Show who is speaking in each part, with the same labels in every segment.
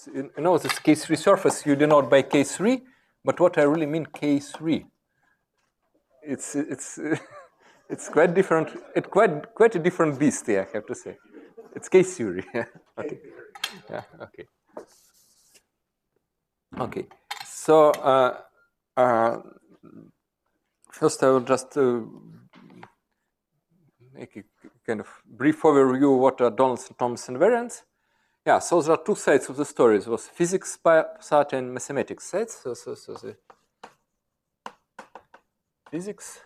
Speaker 1: this K3 surface you denote by K3, but what I really mean K3. It's quite different. It's quite a different beast, I have to say. It's case theory. Okay. Yeah. Okay. Okay. So first, I will just make a kind of brief overview of what are Donaldson-Thomas invariants. Yeah. So there are two sides of the story. There was physics side and mathematics side. So the physics.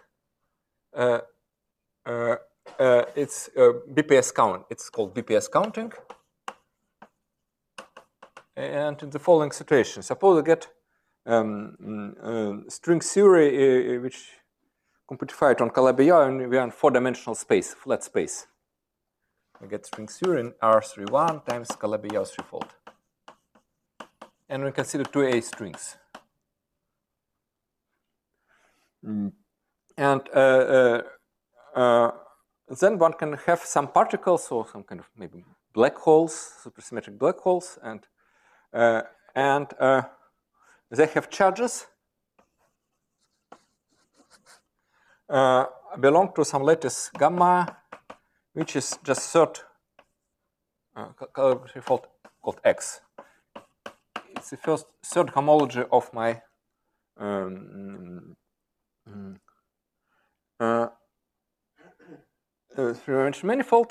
Speaker 1: It's BPS count. It's called BPS counting. And in the following situation, suppose I get string theory which computified on Calabi-Yau, and we are in four-dimensional space, flat space. I get string theory in R31 times Calabi-Yau threefold. And we consider 2A strings. And then one can have some particles or some kind of maybe black holes, supersymmetric black holes, and they have charges belong to some lattice gamma, which is just third called X. It's the third homology of my three-dimensional manifold.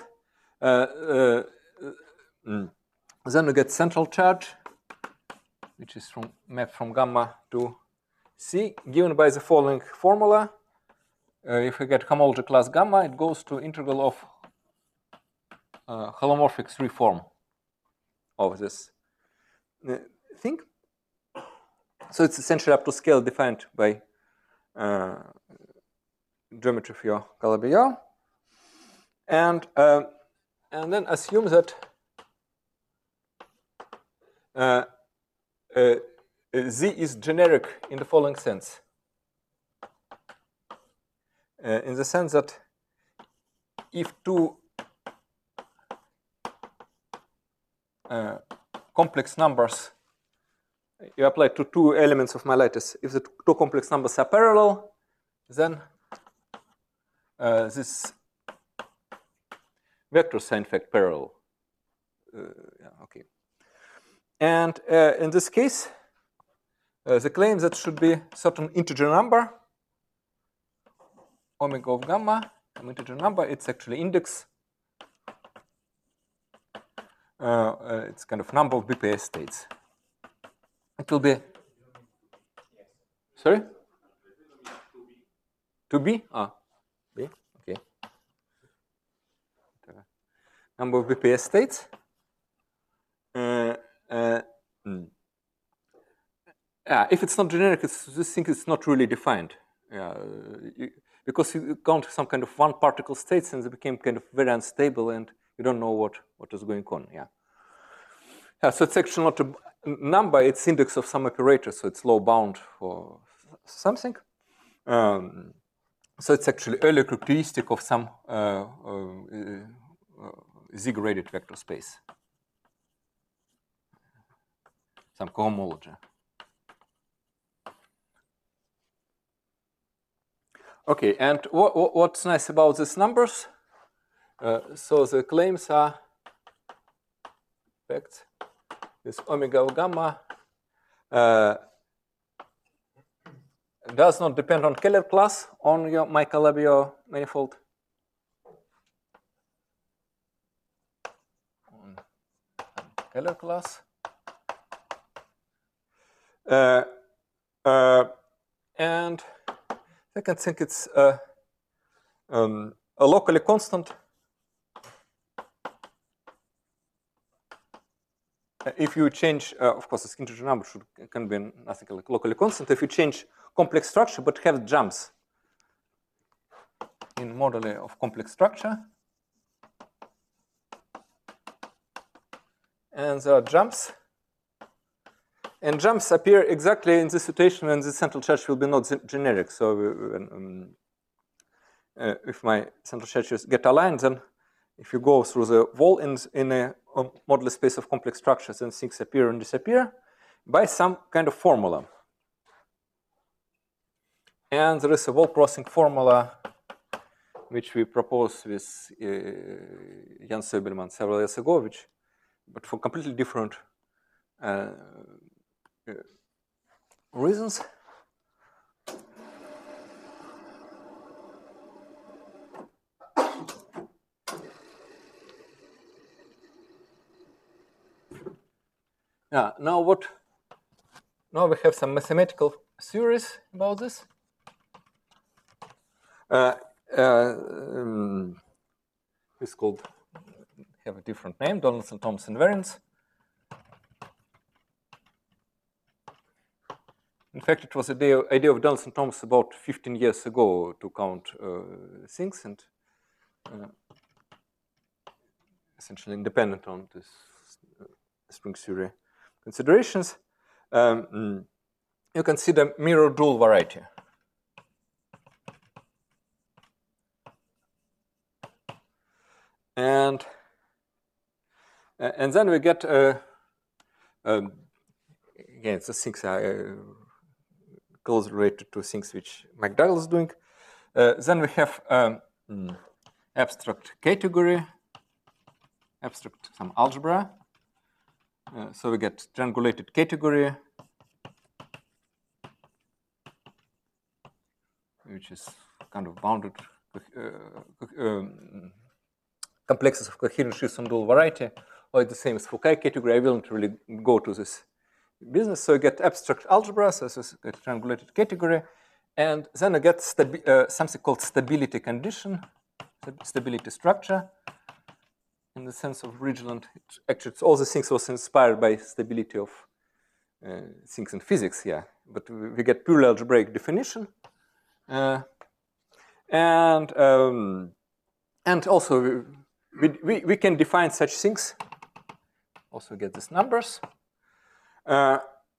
Speaker 1: Then we get central charge, which is mapped from gamma to C, given by the following formula. If we get homology class gamma, it goes to integral of holomorphic 3 form of this thing. So it's essentially up to scale defined by geometry of your Calabi-Yau. And then assume that Z is generic in the following sense. In the sense that if two complex numbers, you apply to two elements of my lattice, if the two complex numbers are parallel, then this vectors are in fact parallel. Yeah, okay. And in this case, the claim that should be certain integer number, omega of gamma, some integer number, it's actually index. It's kind of number of BPS states. It will be, sorry? 2B? B, okay. Number of BPS states. If it's not generic, this thing is not really defined. Because you count some kind of one particle states and they became kind of very unstable and you don't know what is going on. So it's actually not a number, it's index of some operator, so it's low bound for something. So it's actually early characteristic of some Z-graded vector space. Some cohomology. Okay, and what's nice about these numbers? So the claims are facts. This omega of gamma does not depend on Keller class on my Calabi-Yau manifold. On Keller class. And second thing, it's a locally constant. If you change, of course, this integer number can be nothing like locally constant. If you change complex structure but have jumps in moduli of complex structure, and there are jumps, and jumps appear exactly in this situation when the central charge will be not generic. So if my central charges get aligned, then if you go through the wall in a moduli space of complex structures, then things appear and disappear by some kind of formula. And there is a wall crossing formula which we proposed with Jan Söbelman several years ago, but for completely different reasons. Yeah, now we have some mathematical theories about this. It's called, have a different name, Donaldson-Thompson invariance. In fact, it was the idea of Donaldson-Thompson about 15 years ago to count things, and essentially independent on this string theory considerations. You consider mirror dual variety. And then we get, again, the things are closely related to things which McDougall is doing. Then we have abstract category, abstract some algebra. So we get triangulated category, which is kind of bounded complexes of coherent sheaves on dual variety, or the same as Foucault category. I won't really go to this business. So you get abstract algebra, so this is a triangulated category, and then I get something called stability condition, stability structure. In the sense of Ridgeland, actually, all the things was inspired by stability of things in physics, yeah. But we get purely algebraic definition, and also we can define such things. Also get these numbers, and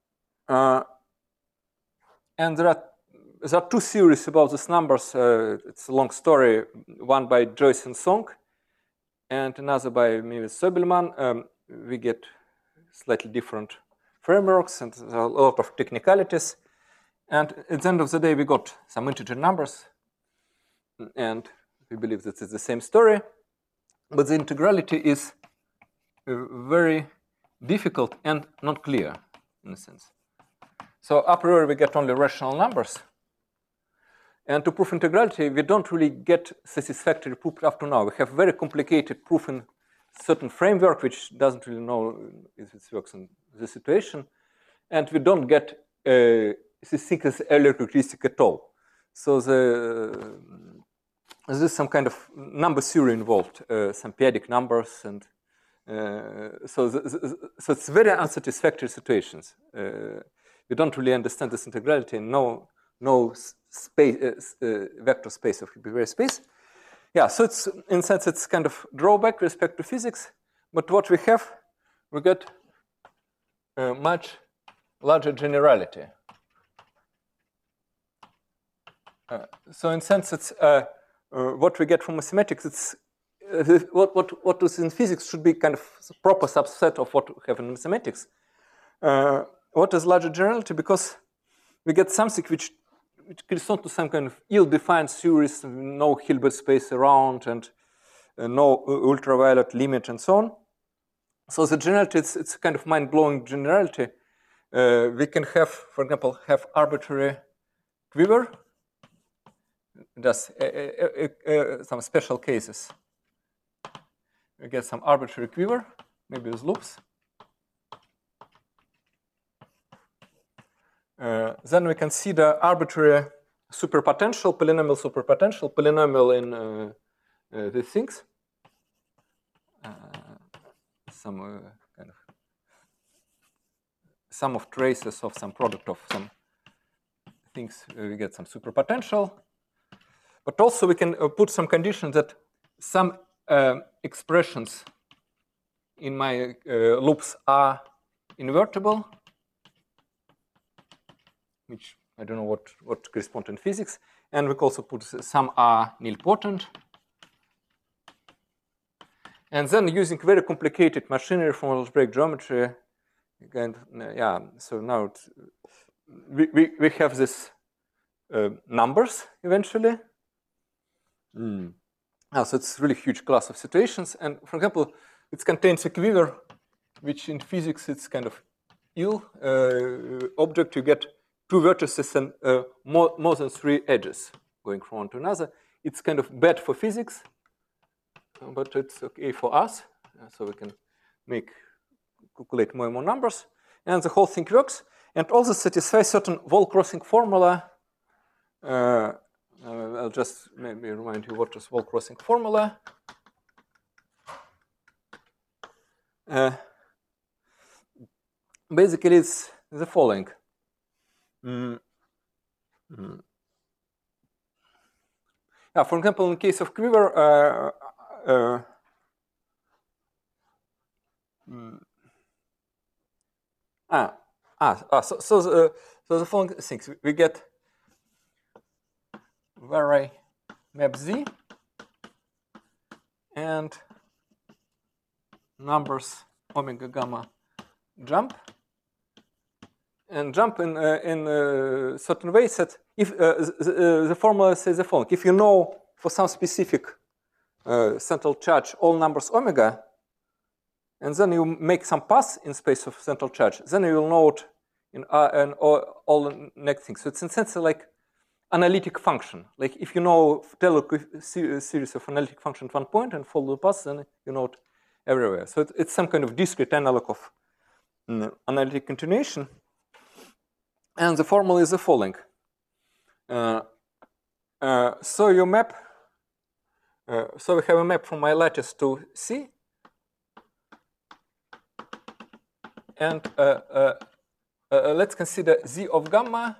Speaker 1: there are two theories about these numbers. It's a long story. One by Joyce and Song, and another by me with Söbelman. We get slightly different frameworks and a lot of technicalities. And at the end of the day, we got some integer numbers, and we believe that it's the same story. But the integrality is very difficult and not clear, in a sense. So a priori, we get only rational numbers. And to prove integrality, we don't really get satisfactory proof up to now. We have very complicated proof in certain framework, which doesn't really know if it works in this situation. And we don't get this thing as earlier characteristic at all. So there's some kind of number theory involved, some p-adic numbers, and so it's very unsatisfactory situations. We don't really understand this integrality, and no space, vector space of Hipparchet space. Yeah, so it's in a sense it's kind of drawback with respect to physics. But what we have, we get a much larger generality. So in a sense, it's what we get from mathematics. It's what is in physics should be kind of a proper subset of what we have in mathematics. What is larger generality? Because we get something which corresponds to some kind of ill-defined series, no Hilbert space around, and no ultraviolet limit, and so on. So the generality, it's a kind of mind-blowing generality. We can have, for example, arbitrary quiver. Just some special cases. We get some arbitrary quiver, maybe with loops. Then we consider arbitrary superpotential, polynomial superpotential, polynomial in these things. Some kind of sum of traces of some product of some things. We get some superpotential. But also we can put some condition that some expressions in my loops are invertible, which I don't know what corresponds in physics. And we can also put some are nilpotent. And then using very complicated machinery from algebraic geometry, again, yeah, so now we have these numbers eventually. So it's a really huge class of situations. And for example, it contains a quiver, which in physics it's kind of ill object. You get two vertices and more than three edges going from one to another. It's kind of bad for physics, but it's okay for us. So we can calculate more and more numbers. And the whole thing works. And also satisfies certain wall-crossing formula. I'll just maybe remind you what is wall-crossing formula. Basically, it's the following. Yeah, for example, in case of quiver, so the following things we get: vary map Z and numbers omega gamma jump, and jump in certain ways that if the formula says the following: if you know for some specific central charge all numbers omega, and then you make some path in space of central charge, then you will know it in all the next things. So it's in a sense like analytic function. Like if you know tell a series of analytic functions at one point and follow the path, then you know it everywhere. So it's some kind of discrete analog of analytic continuation. And the formula is the following. So you map. So we have a map from my lattice to C. And let's consider Z of gamma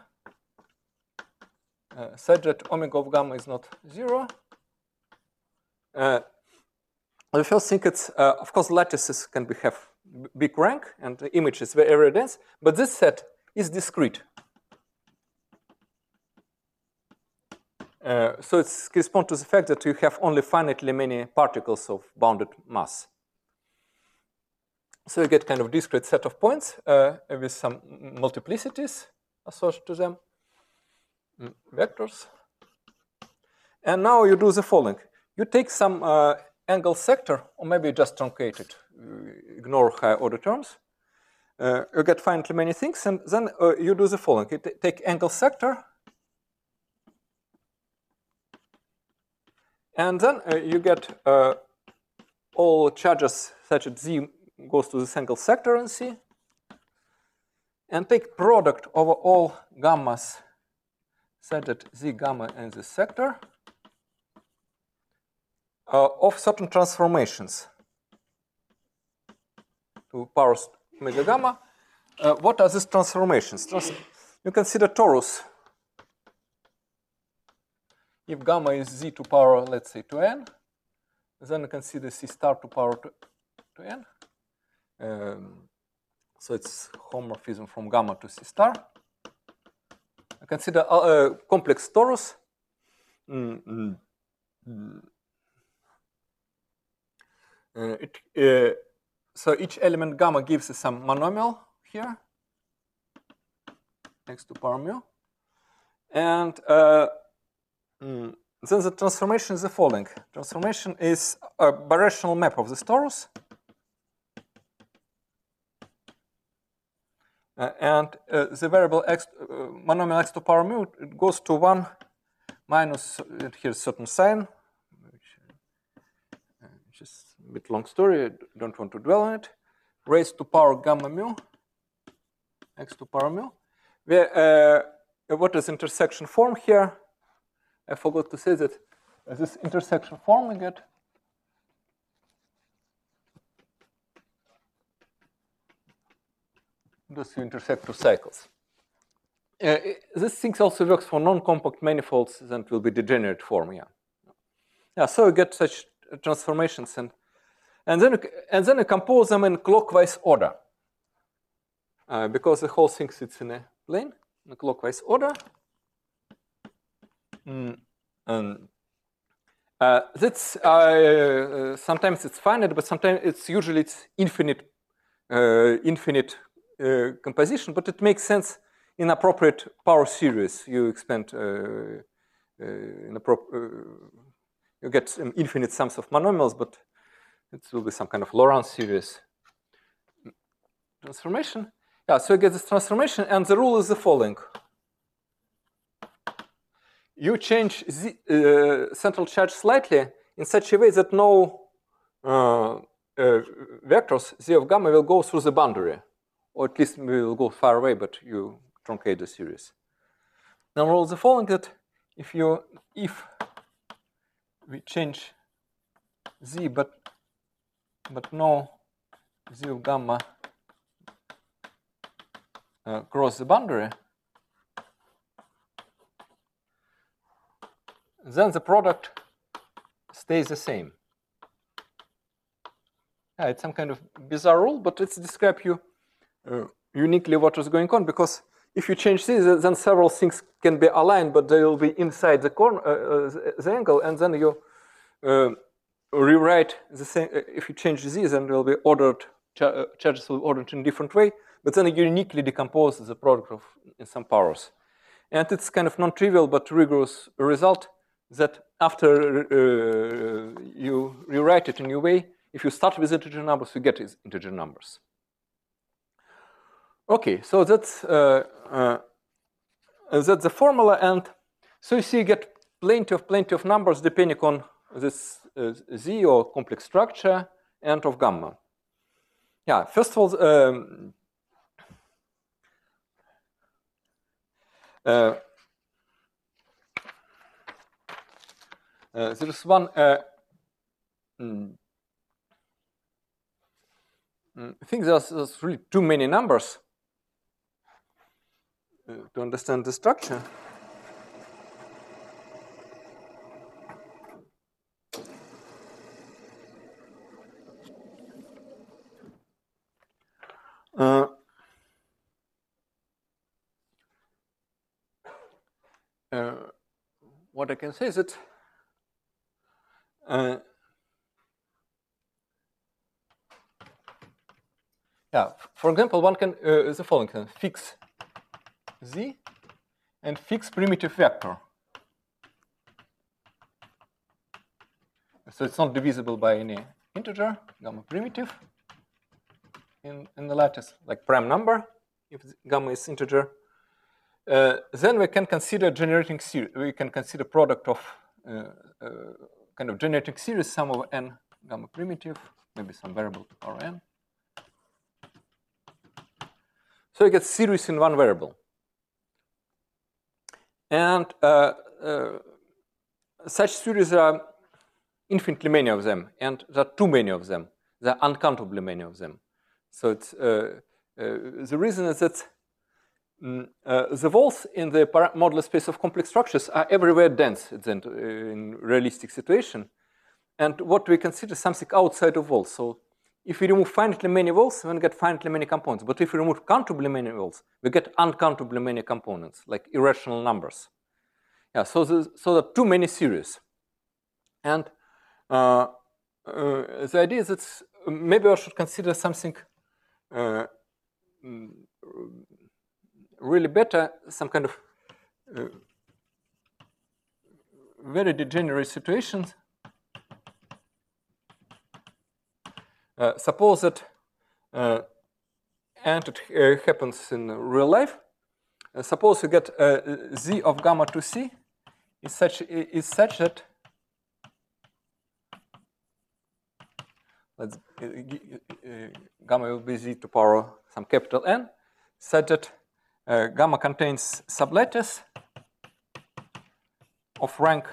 Speaker 1: such that omega of gamma is not 0. The first thing it's, of course, lattices can have big rank and the image is very dense, but this set is discrete. So it corresponds to the fact that you have only finitely many particles of bounded mass. So you get kind of discrete set of points with some multiplicities associated to them, vectors. And now you do the following. You take some angle sector, or maybe just truncate it, ignore higher order terms. You get finitely many things, and then you do the following. You take angle sector, and then you get all charges such that Z goes to this angle sector in C, and take product over all gammas such that Z gamma in this sector of certain transformations to power omega gamma. What are these transformations? You consider torus. If gamma is Z to power, let's say, to n, then you consider C star to power to n. So it's homomorphism from gamma to C star. I consider complex torus. So each element gamma gives us some monomial here, x to power mu. And then the transformation is the following. Transformation is a birational map of the torus. And the variable x, monomial x to power mu, it goes to 1 minus, here's certain sign, which is a bit long story, I don't want to dwell on it, raised to power gamma mu, x to power mu. What is intersection form here? I forgot to say that this intersection form we get thus you intersect two cycles. This thing also works for non-compact manifolds, then it will be degenerate form, yeah. So you get such transformations, and then you compose them in clockwise order, because the whole thing sits in a plane in a clockwise order. That's sometimes it's finite, but sometimes it's usually infinite, composition. But it makes sense in appropriate power series. You expand you get infinite sums of monomials, but it will be some kind of Lorentz series transformation. Yeah, so you get this transformation, and the rule is the following. You change the central charge slightly in such a way that no vectors z of gamma will go through the boundary, or at least will go far away, but you truncate the series. Now rule is the following, that if we change z but no z of gamma cross the boundary, then the product stays the same. Yeah, it's some kind of bizarre rule, but it's describe you uniquely what is going on, because if you change this, then several things can be aligned, but they will be inside the corner, the angle, and then you rewrite the same. If you change these, then will be ordered, charges will be ordered in a different way, but then you uniquely decompose the product of in some powers. And it's kind of non-trivial but rigorous result that after you rewrite it in a new way, if you start with integer numbers, you get integer numbers. Okay, so that's the formula, and so you see you get plenty of numbers depending on this z or complex structure and of gamma. Yeah, first of all, there is one I think there's really too many numbers to understand the structure. What I can say is that yeah, for example, one can the following: fix z and fix primitive vector. So it's not divisible by any integer, gamma primitive in the lattice, like prime number, if gamma is integer. Then we can consider generating series. We can consider product of kind of generating series, sum of n gamma primitive, maybe some variable to power n. So you get series in one variable. And such series are infinitely many of them, and there are too many of them. There are uncountably many of them. So it's, the reason is that the walls in the modular space of complex structures are everywhere dense in realistic situation. And what we consider something outside of walls. So if we remove finitely many walls, we get finitely many components. But if we remove countably many walls, we get uncountably many components, like irrational numbers. Yeah, so there are too many series. And the idea is that maybe I should consider something really better, some kind of very degenerate situations. Suppose that, and it happens in real life. Suppose you get z of gamma to c is such that gamma will be z to power some capital N, such that gamma contains sublattice of rank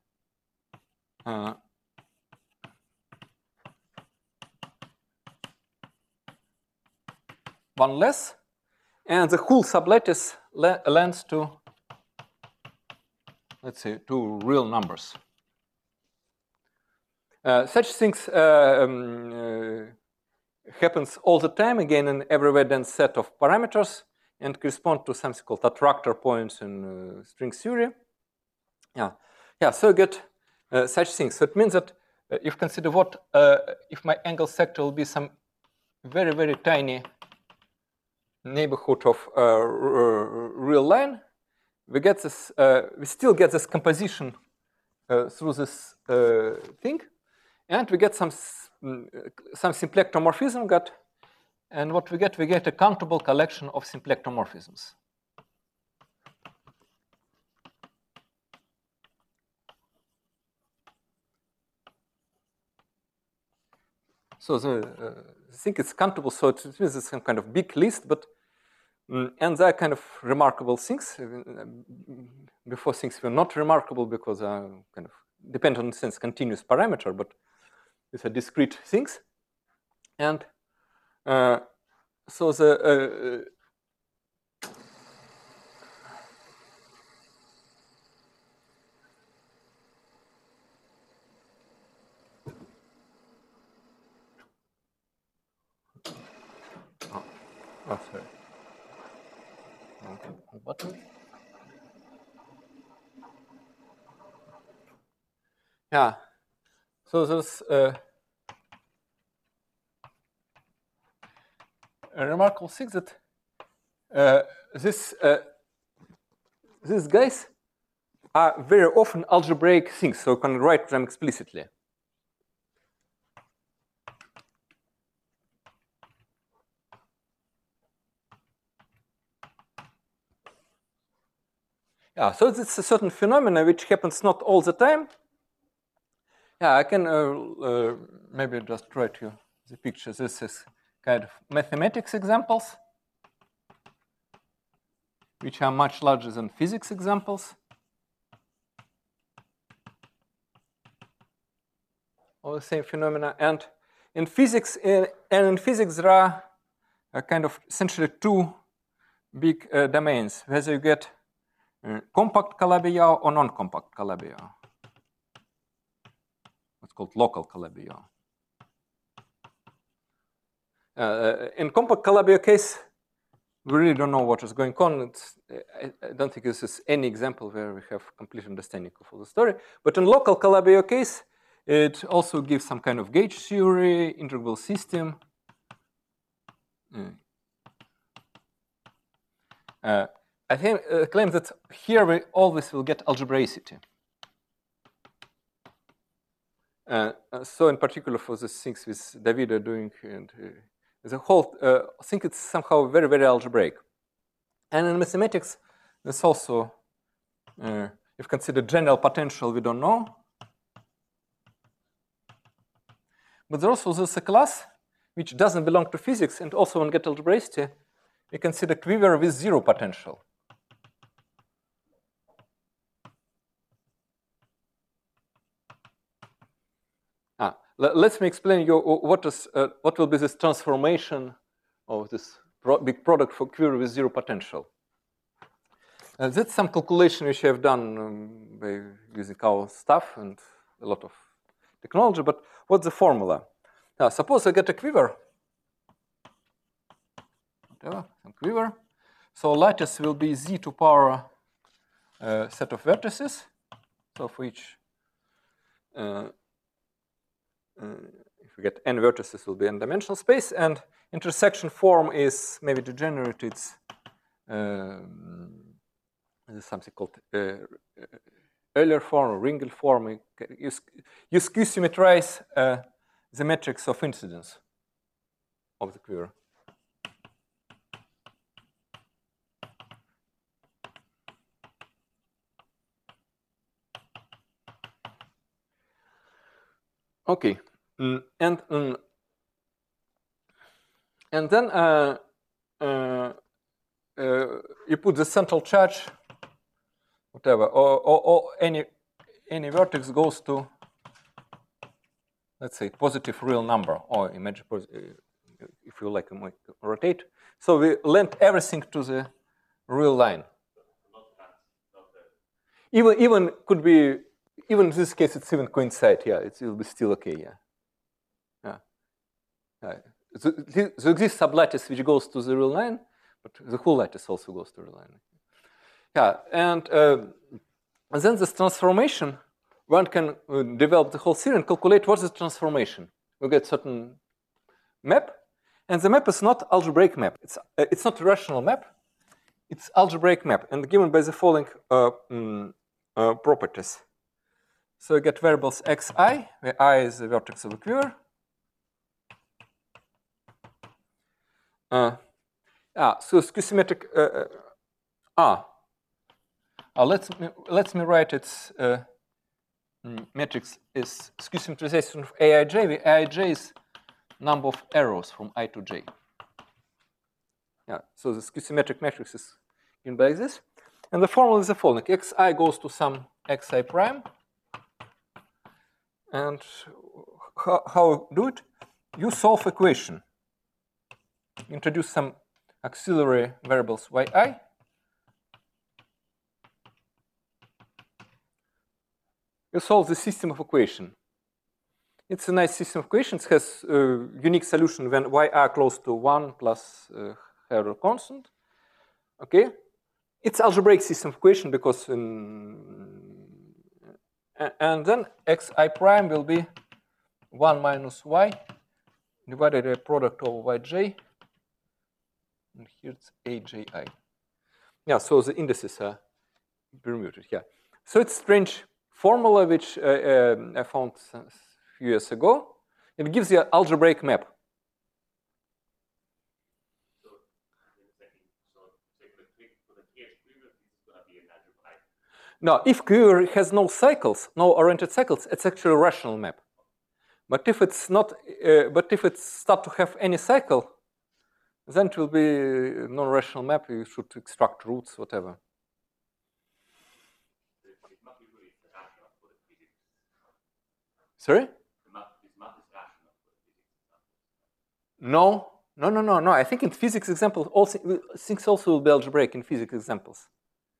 Speaker 1: one less, and the whole sublattice lends to, let's say, to real numbers. Such things happens all the time, again, in everywhere dense set of parameters, and correspond to something called attractor points in string theory. Yeah, so you get such things. So it means that if you consider what if my angle sector will be some very, very tiny neighborhood of real line, we get this. We still get this composition through this thing, and we get some symplectromorphism. And what we get a countable collection of symplectromorphisms. So the thing is countable, so it is some kind of big list, but and there are kind of remarkable things. Before things were not remarkable because they are kind of depend on, in a sense, continuous parameter, but these are discrete things. And so the oh, sorry. Button. Yeah. So there's a remarkable thing that these guys are very often algebraic things, so you can write them explicitly. Yeah, so it's a certain phenomena which happens not all the time. Yeah, I can maybe just write you the picture. This is kind of mathematics examples, which are much larger than physics examples. All the same phenomena. And in physics, there are kind of essentially two big domains, whether you get compact Calabi-Yau or non-compact Calabi-Yau. What's called local Calabi-Yau. In compact Calabi-Yau case, we really don't know what is going on. I don't think this is any example where we have complete understanding of all the story. But in local Calabi-Yau case, it also gives some kind of gauge theory, integral system. I think claim that here we always will get algebraicity. So in particular for the things with David are doing, and the whole I think it's somehow very, very algebraic. And in mathematics, there's also, if considered general potential, we don't know. But there's also this a class which doesn't belong to physics and also won't get algebraicity. We consider quiver with zero potential. Let me explain you what will be this transformation of this big product for quiver with zero potential. That's some calculation which I have done by using our stuff and a lot of technology, but what's the formula? Now, suppose I get a quiver, whatever, some quiver. So lattice will be z to power set of vertices, so for each if we get n vertices, will be n-dimensional space, and intersection form is maybe degenerate. It's something called Euler form or Ringel form. You skew-symmetrize the matrix of incidence of the quiver. Okay, and then you put the central charge, whatever, or any vertex goes to, let's say, positive real number, or imagine if you like rotate. So we lend everything to the real line. Even could be. Even in this case, it's even coincide. Yeah, it will be still okay. Yeah. So there exists sublattice which goes to the real line, but the whole lattice also goes to the real line. Yeah, and then this transformation one can develop the whole theory and calculate what is the transformation. We get certain map, and the map is not algebraic map. It's not a rational map. It's algebraic map, and given by the following properties. So you get variables xi, where I is the vertex of a quiver. So skew-symmetric. Let me write its matrix is skew-symmetrization of Aij, where Aij is number of arrows from I to j. Yeah, so the skew-symmetric matrix is given by this. And the formula is the following. Xi goes to some xi prime. And how do it? You solve equation. Introduce some auxiliary variables yi. You solve the system of equation. It's a nice system of equations. It has a unique solution when y are close to 1 plus higher constant. Okay, it's algebraic system of equation because and then xi prime will be 1 minus y divided by product over yj. And here it's aji. Yeah, so the indices are permuted. Yeah, so it's strange formula which I found a few years ago. It gives you an algebraic map. No, if quiver has no cycles, no oriented cycles, it's actually a rational map. But if it's not, but if it starts to have any cycle, then it will be a non-rational map. You should extract roots, whatever. Sorry? No. I think in physics examples, things also will be algebraic in physics examples.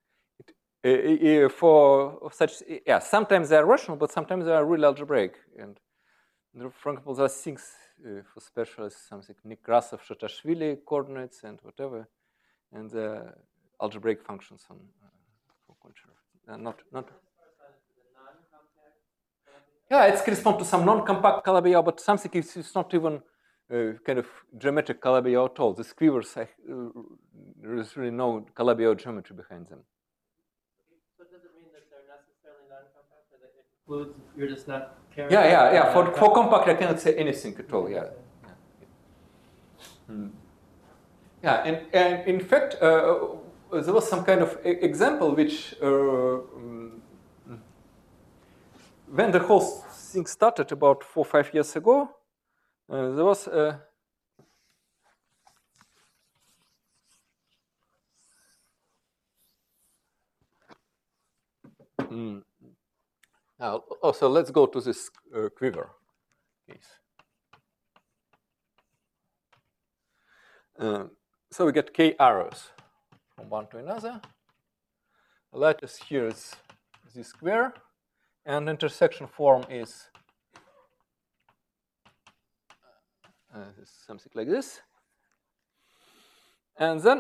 Speaker 1: For such, yeah, sometimes they are rational, but sometimes they are really algebraic. And for example, there are things for specialists, something Nekrasov, Shatashvili coordinates and whatever, and algebraic functions on for control. Not. Yeah, it corresponds to some non-compact Calabi-Yau, but something it's not even kind of geometric Calabi-Yau at all. These quivers, there is really no Calabi-Yau geometry behind them.
Speaker 2: So does it mean that they're necessarily non-compact, or that it includes, you're just not caring?
Speaker 1: Yeah. For compact, I cannot say anything at all. Yeah. Yeah, and in fact, there was some kind of example which, when the whole thing started about 4 or 5 years ago, there was so let's go to this quiver case. So we get k arrows from one to another. The lattice here is this square, and intersection form is something like this. And then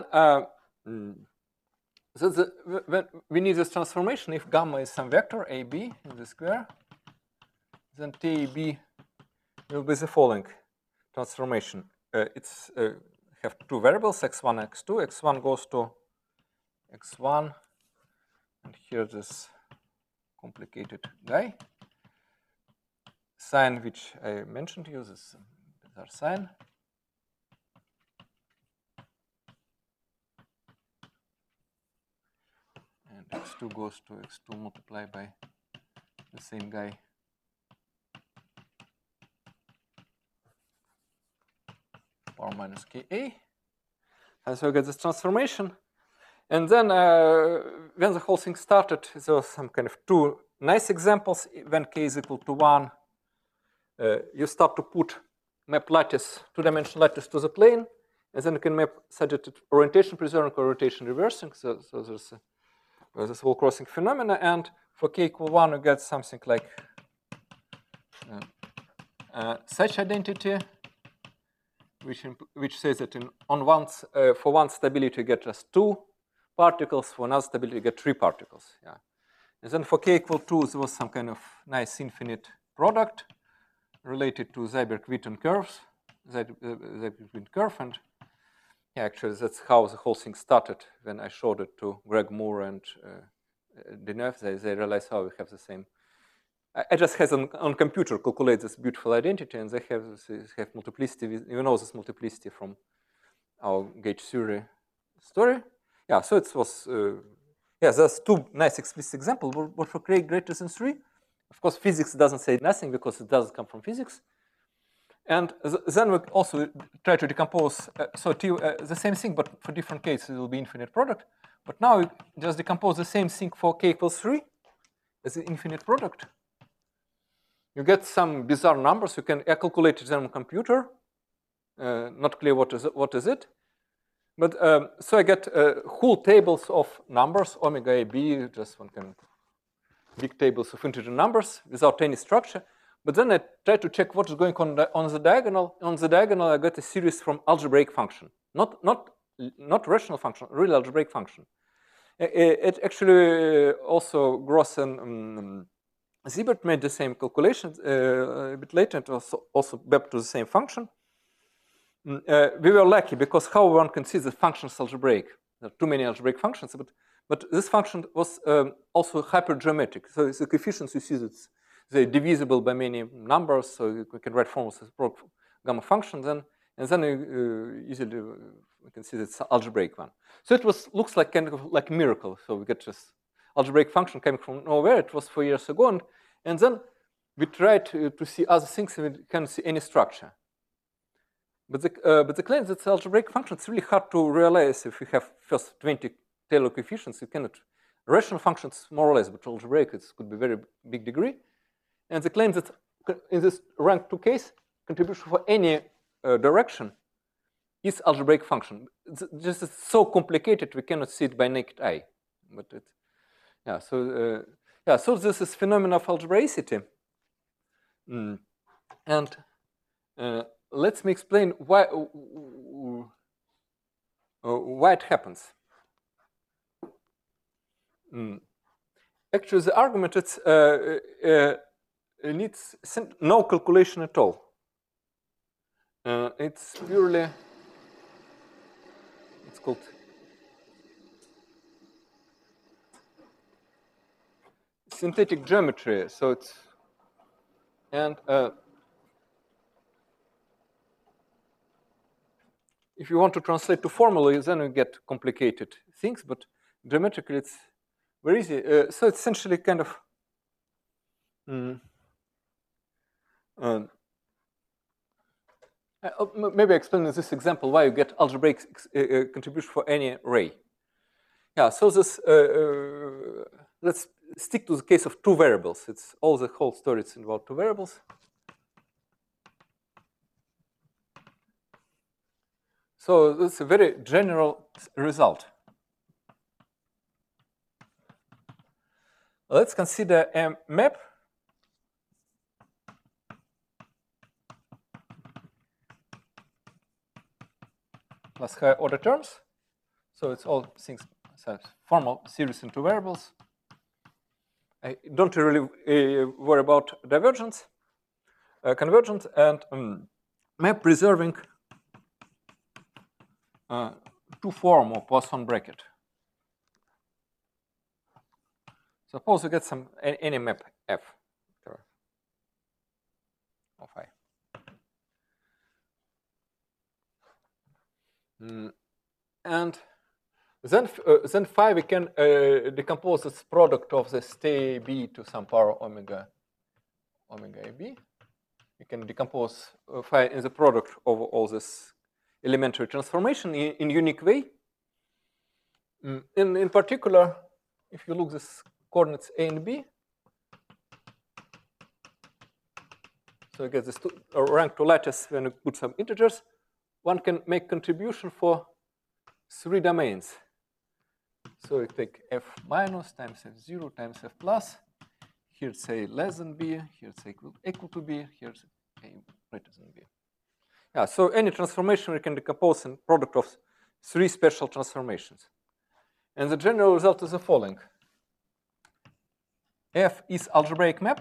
Speaker 1: when we need this transformation, if gamma is some vector ab in the square, then TAB will be the following transformation. It's have two variables, x1 and x2. x1 goes to x1, and here this complicated guy. Sign which I mentioned to you, this bizarre sign. And x2 goes to x2 multiplied by the same guy. Power minus Ka. And so we get this transformation. And then when the whole thing started, there was some kind of two nice examples. When K is equal to 1, you start to put map lattice, two-dimensional lattice to the plane, and then you can map subject orientation preserving or rotation reversing. So there's this whole crossing phenomena. And for K equal 1, you get something like such identity, which says that for one stability you get just 2 particles, for another stability you get 3 particles. Yeah, And then for k equal 2, there was some kind of nice infinite product related to Seiberg-Witten curves, Seiberg-Witten curve. And yeah, actually, that's how the whole thing started when I showed it to Greg Moore and Deneuve. They realized how we have the same. I just had on computer calculate this beautiful identity, and they have multiplicity. You know this multiplicity from our gauge theory story. Yeah, so it was. Yeah, there's two nice explicit examples. But for k greater than 3, of course, physics doesn't say nothing because it doesn't come from physics. And then we also try to decompose. The same thing, but for different cases, it will be infinite product. But now we just decompose the same thing for k equals 3 as an infinite product. You get some bizarre numbers. You can calculate them on computer. Not clear what is it. But so I get whole tables of numbers, omega AB, just one kind of big tables of integer numbers without any structure. But then I try to check what is going on the diagonal. On the diagonal, I get a series from algebraic function, not rational function, real algebraic function. It actually also Gross and Siebert made the same calculations a bit later. It was also mapped to the same function. We were lucky because how one can see the functions algebraic. There are too many algebraic functions, but this function was also hypergeometric. So the coefficients you see that they're divisible by many numbers. So you can write formulas as gamma functions, and then easily we can see that it's an algebraic one. So it looks like kind of like a miracle. So we get this algebraic function coming from nowhere. It was 4 years ago, and then we tried to see other things, and we can't see any structure. But the claim that the algebraic function is really hard to realize if you have first 20 Taylor coefficients. You cannot rational functions more or less, but algebraic it could be very big degree. And the claim that in this rank 2 case, contribution for any direction is algebraic function. Just it's so complicated we cannot see it by naked eye. But it, yeah. So this is phenomenon of algebraicity. And let me explain why it happens. Actually, the argument needs no calculation at all. It's purely, it's called synthetic geometry. So it's, and if you want to translate to formulae, then you get complicated things, but geometrically it's very easy. So it's essentially kind of maybe I explain in this example why you get algebraic contribution for any ray. Yeah, so this, let's stick to the case of two variables. It's all the whole story is about two variables. So this is a very general result. Let's consider a map plus higher order terms. So it's all things, so formal series into variables. I don't really worry about divergence, convergence, and map preserving two form of Poisson bracket. Suppose you get some any map F of I. And then phi we can decompose this product of the stay B to some power omega AB. We can decompose phi in the product of all this elementary transformation in unique way. In particular, if you look this coordinates A and B, so you get this rank 2 lattice when you put some integers, one can make contribution for 3 domains. So you take F minus times F0 times F plus. Here it's say less than B, here it's equal to B, here's A greater than B. Yeah, so any transformation we can decompose in product of 3 special transformations. And the general result is the following. F is algebraic map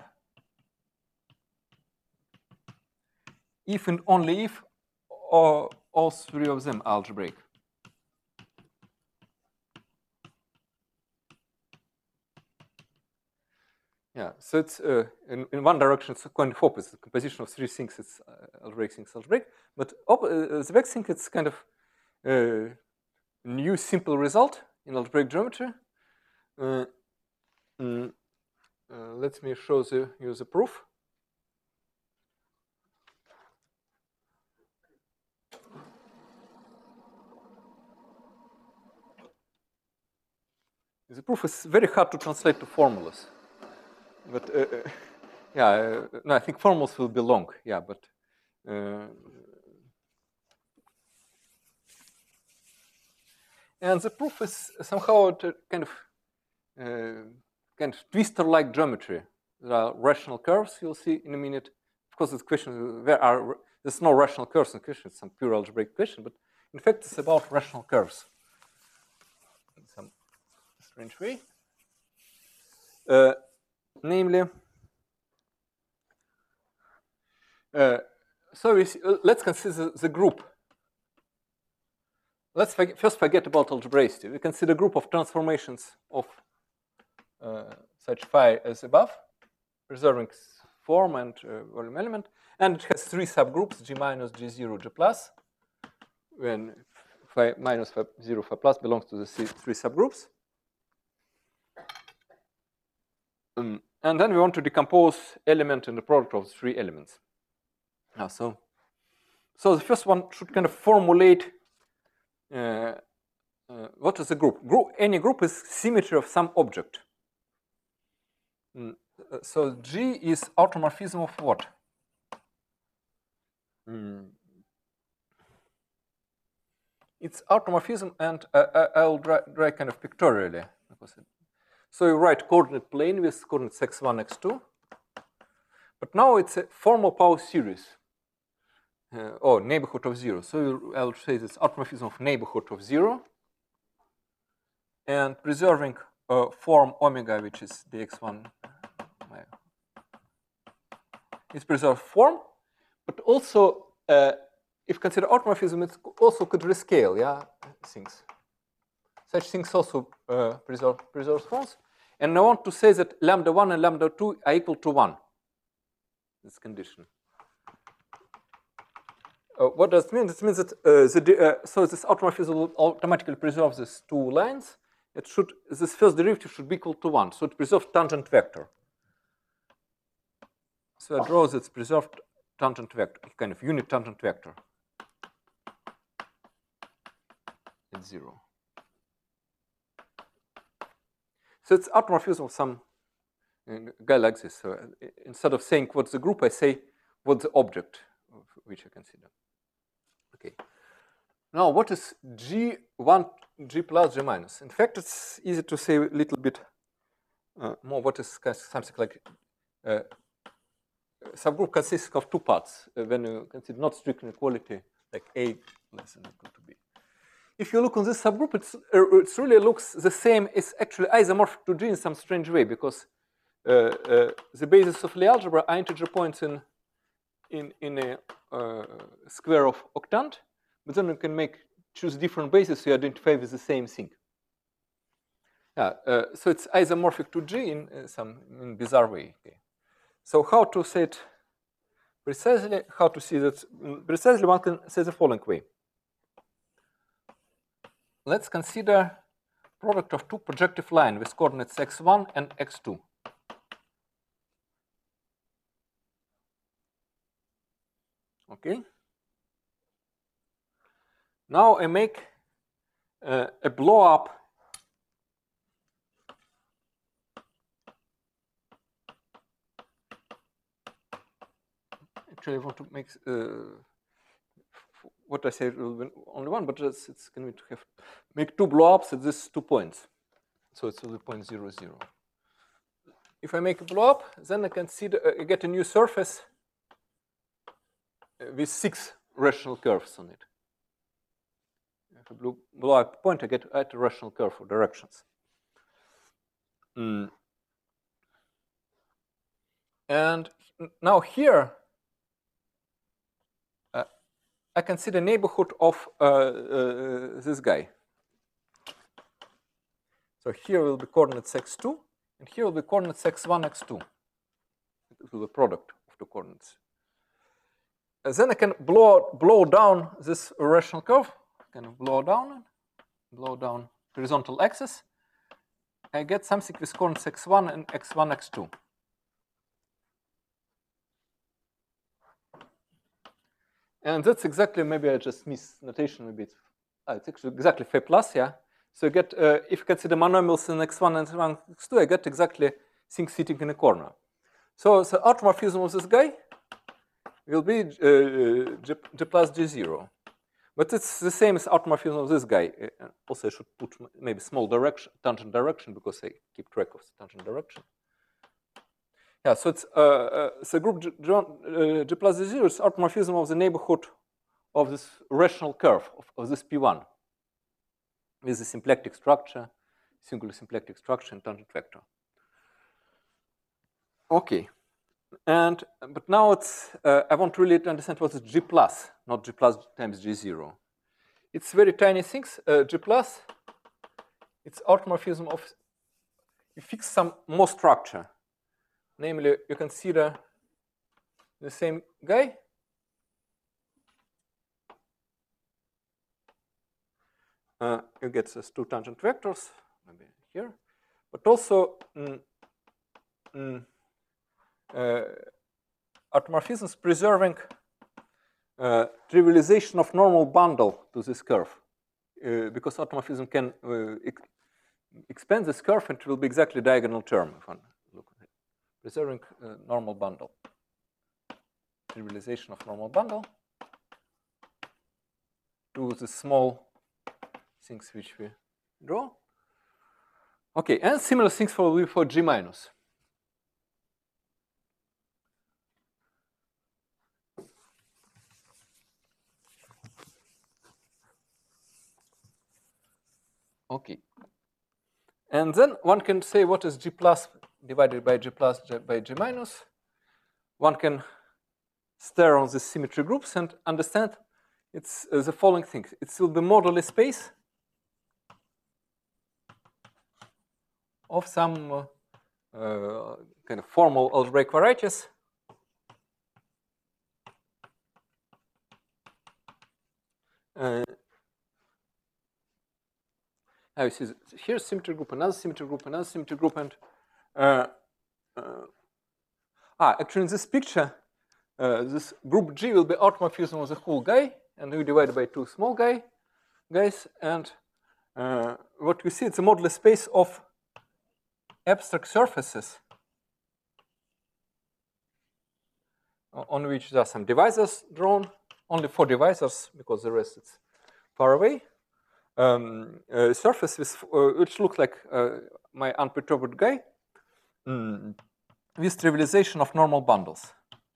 Speaker 1: if and only if all three of them are algebraic. Yeah, so it's in one direction it's kind of opposite. The composition of three things it's algebraic things algebraic, but the back thing it's kind of new simple result in algebraic geometry. Let me show you the proof. The proof is very hard to translate to formulas, but yeah, no, I think formulas will be long. Yeah, but and the proof is somehow a kind of twister-like geometry. There are rational curves. You'll see in a minute. Of course, this question there's no rational curves in the question. It's some pure algebraic question, but in fact, it's about rational curves in some strange way. Namely, so let's consider the group. Let's first forget about algebraicity. We consider a group of transformations of such phi as above, preserving form and volume element, and it has three subgroups: G minus, G0, G plus. When phi minus, phi 0, phi plus belongs to the three subgroups. And then we want to decompose element in the product of the three elements. So the first one should kind of formulate what is a group? Any group is symmetry of some object. So G is automorphism of what? It's automorphism, and I'll draw kind of pictorially. So you write coordinate plane with coordinates x1, x2. But now it's a formal power series, or neighborhood of 0. So I'll say this automorphism of neighborhood of 0. And preserving form omega, which is dx1, is preserved form. But also, if consider automorphism, it also could rescale, yeah, things. Such things also preserve forms. And I want to say that lambda 1 and lambda 2 are equal to 1. This condition. What does it mean? It means that so this automorphism will automatically preserve these two lines. This first derivative should be equal to 1. So it preserves tangent vector. So I draw this preserved tangent vector, kind of unit tangent vector at 0. So it's automorphism of some guy like this. So instead of saying what's the group, I say what's the object which I consider. Okay. Now, what is G1, G plus, G minus? In fact, it's easy to say a little bit more what is something like subgroup consists of two parts when you consider not strict inequality, like A less than or equal to B. If you look on this subgroup, it really looks the same. It's actually isomorphic to G in some strange way, because the basis of Lie algebra are integer points in a square of octant, but then you can choose different bases so you identify with the same thing. So it's isomorphic to G in some bizarre way. Okay. So how to say it precisely? How to see that precisely? One can say the following way. Let's consider product of two projective lines with coordinates x1 and x2. Okay. Now I make a blow up actually I want to make what I say will be only one, but it's going to have make two blow-ups at these 2 points. So it's only point 0, 0. If I make a blow-up, then I get a new surface with 6 rational curves on it. If I blow up a point, I get a rational curve for directions. And now here, I can see the neighborhood of this guy. So here will be coordinates x2, and here will be coordinates x1, x2. It will be the product of the coordinates. And then I can blow down this rational curve. Kind of blow down horizontal axis. I get something with coordinates x1 and x1, x2. And that's exactly, maybe I just missed notation a bit. It's actually exactly phi plus, yeah. So you get, if you consider monomials in x1 and x1, x2, I get exactly things sitting in a corner. So the automorphism of this guy will be G plus G0. But it's the same as automorphism of this guy. Also, I should put maybe small direction, tangent direction, because I keep track of the tangent direction. Yeah, so it's the group G plus G0 is automorphism of the neighborhood of this rational curve of this P1 with the symplectic structure, singular symplectic structure, and tangent vector. Okay, but now it's I want really to understand what is G plus, not G plus times G0. It's very tiny things. G plus, it's automorphism of, you fix some more structure. Namely, you consider the same guy. You get these two tangent vectors, maybe here, but also automorphisms preserving trivialization of normal bundle to this curve, because automorphism can expand this curve, and it will be exactly diagonal term if one look at it. Preserving normal bundle, trivialization of normal bundle to the small things which we draw. Okay, and similar things for G minus. Okay, and then one can say what is G plus divided by G plus by G minus. One can stare on the symmetry groups and understand it's the following things. It will be moduli space of some kind of formal algebraic varieties. You see here's symmetry group, another symmetry group, another symmetry group, and actually in this picture, this group G will be automorphism of the whole guy, and we divide by two small guys, and what we see, it's a moduli space of abstract surfaces on which there are some divisors drawn, only 4 divisors, because the rest is far away. Surface with, which look like my unperturbed guy, with trivialization of normal bundles.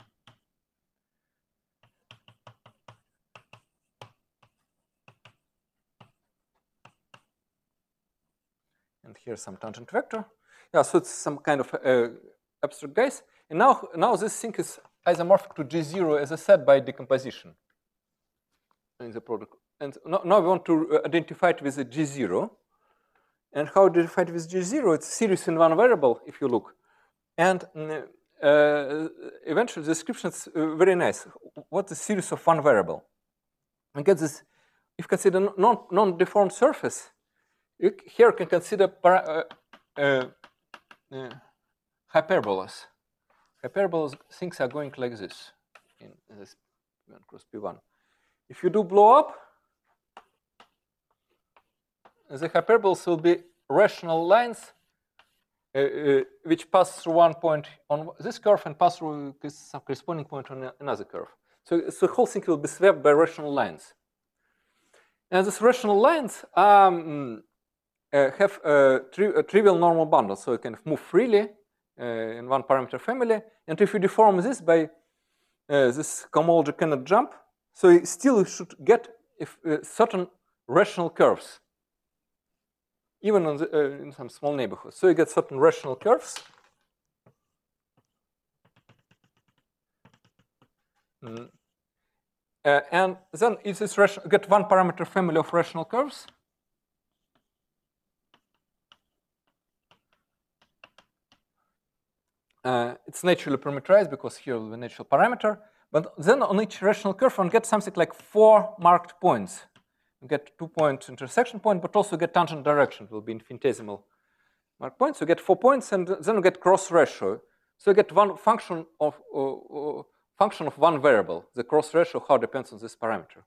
Speaker 1: And here's some tangent vector. Yeah, so it's some kind of abstract guys. And now this thing is isomorphic to G0, as I said, by decomposition in the product. And now we want to identify it with a G0. And how to identify it with G0? It's series in one variable, if you look. And eventually the description is very nice. What is series of one variable? And get this, if you consider non-deformed surface, you here can consider hyperbolas. Hyperbolas, things are going like this in this P1 cross P1. If you do blow up, the hyperbolas will be rational lines which pass through one point on this curve and pass through some corresponding point on another curve. So the whole thing will be swept by rational lines. And these rational lines have a trivial normal bundle, so you can move freely in one parameter family. And if you deform this by this cohomology cannot jump, so you still should get certain rational curves, even on the, in some small neighborhoods. So you get certain rational curves. And then it is get one parameter family of rational curves. It's naturally parameterized because here is the natural parameter. But then on each rational curve, one gets something like 4 marked points. You get 2-point intersection point, but also get tangent direction. It will be infinitesimal marked points. You get 4 points, and then you get cross ratio. So you get one function of one variable. The cross ratio how depends on this parameter.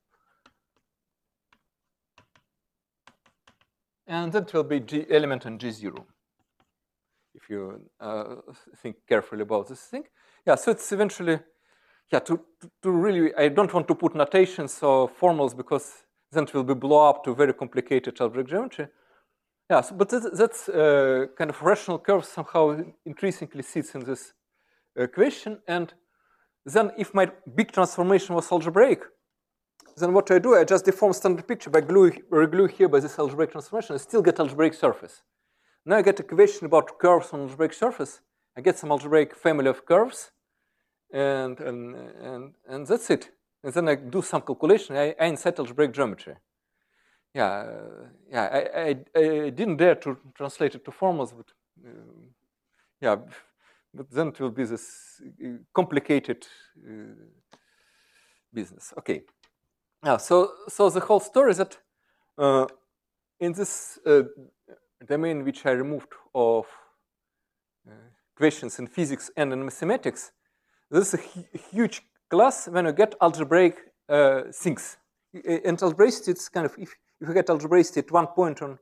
Speaker 1: And that will be G element in G0. If you think carefully about this thing. Yeah, so it's eventually, yeah, to really, I don't want to put notations or formals because then it will be blow up to very complicated algebraic geometry. Yeah, so, but that's kind of rational curve somehow increasingly sits in this equation. And then if my big transformation was algebraic, then what I do, I just deform standard picture by reglue here by this algebraic transformation. I still get algebraic surface. Now I get a question about curves on algebraic surface. I get some algebraic family of curves, and that's it. And then I do some calculation. I insert algebraic geometry. Yeah, I didn't dare to translate it to formals, but yeah, but then it will be this complicated business. Okay. Yeah. So the whole story is that in this domain which I removed of equations in physics and in mathematics, this is a huge class when you get algebraic things. And algebraicity, it's kind of, if you get algebraicity at one point on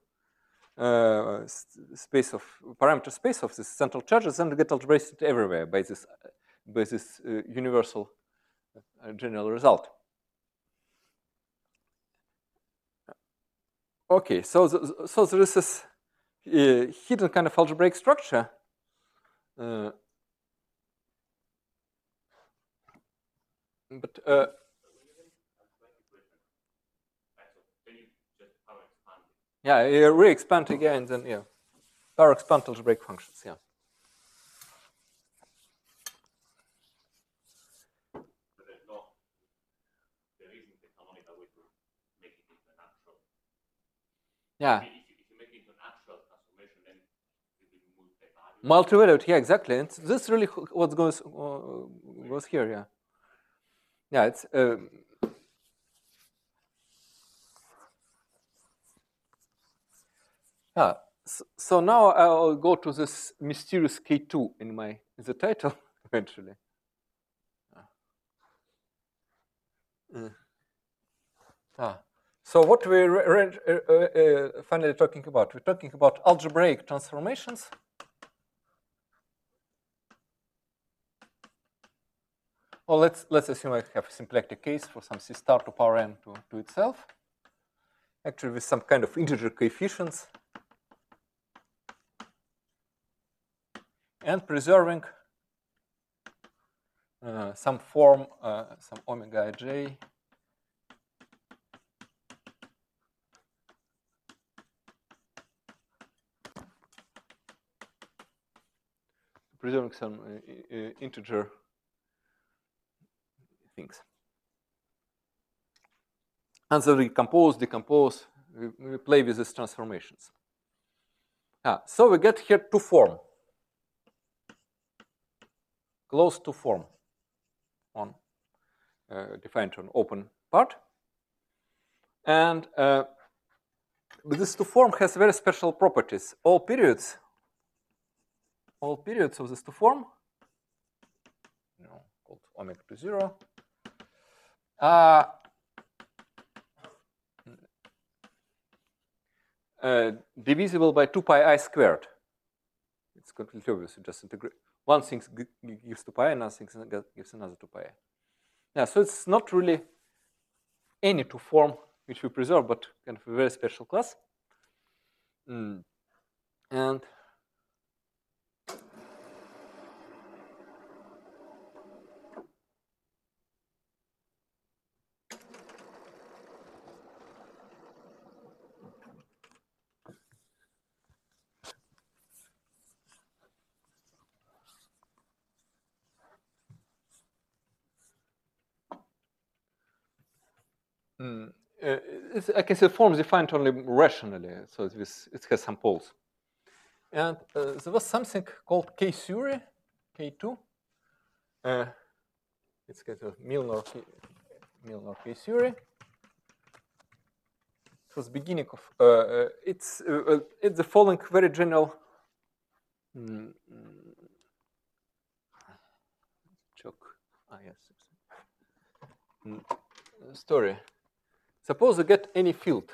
Speaker 1: space of parameter space of this central charges, then you get algebraicity everywhere by this universal general result. Okay, so there is this hidden kind of algebraic structure. Yeah, you re-expand again, then yeah, power expand algebraic functions. Yeah. Yeah. Multivariate, yeah, exactly. And this is really what goes here, yeah. Yeah, it's yeah. So now I'll go to this mysterious K2 in the title eventually. So what we're finally talking about? We're talking about algebraic transformations. Well, let's assume I have a symplectic case for some C star to power n to itself. Actually, with some kind of integer coefficients. And preserving some form, some omega ij. Preserving some integer things. And so we decompose, we play with these transformations. So we get here two form, close to form on defined on open part. And this two form has very special properties. All periods of this two form, called omega to 0, divisible by 2 pi I squared. It's completely obvious. You just integrate. One thing gives 2 pi, another thing gives another 2 pi. Yeah, so it's not really any two form which we preserve, but kind of a very special class. And I can say form defined only rationally, so it has some poles. And there was something called K-theory, K2. It's kind of Milnor K-theory. It was beginning of it's the following very general story. Suppose you get any field.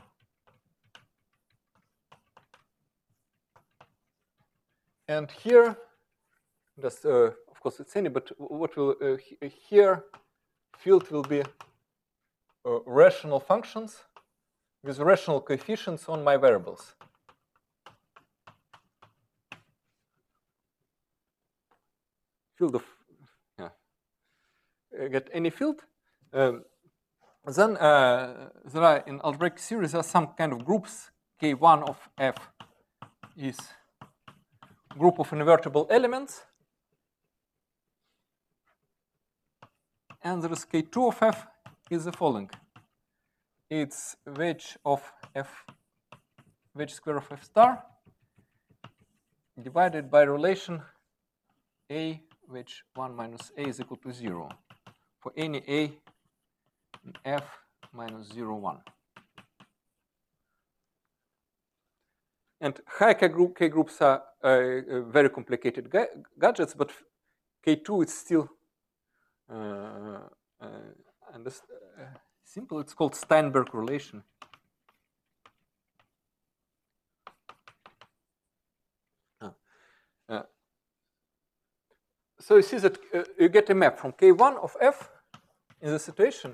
Speaker 1: And here, just of course it's any, but what will here field will be rational functions with rational coefficients on my variables. Field of get any field. Then there are in algebraic series there are some kind of groups. K1 of f is group of invertible elements, and there is K2 of f is the following. It's wedge square of f star divided by relation a wedge 1 minus a is equal to 0 for any a in f minus 0, 1. And high K groups are very complicated gadgets, but K2 is still simple. It's called Steinberg relation. So you see that you get a map from K1 of f in the situation.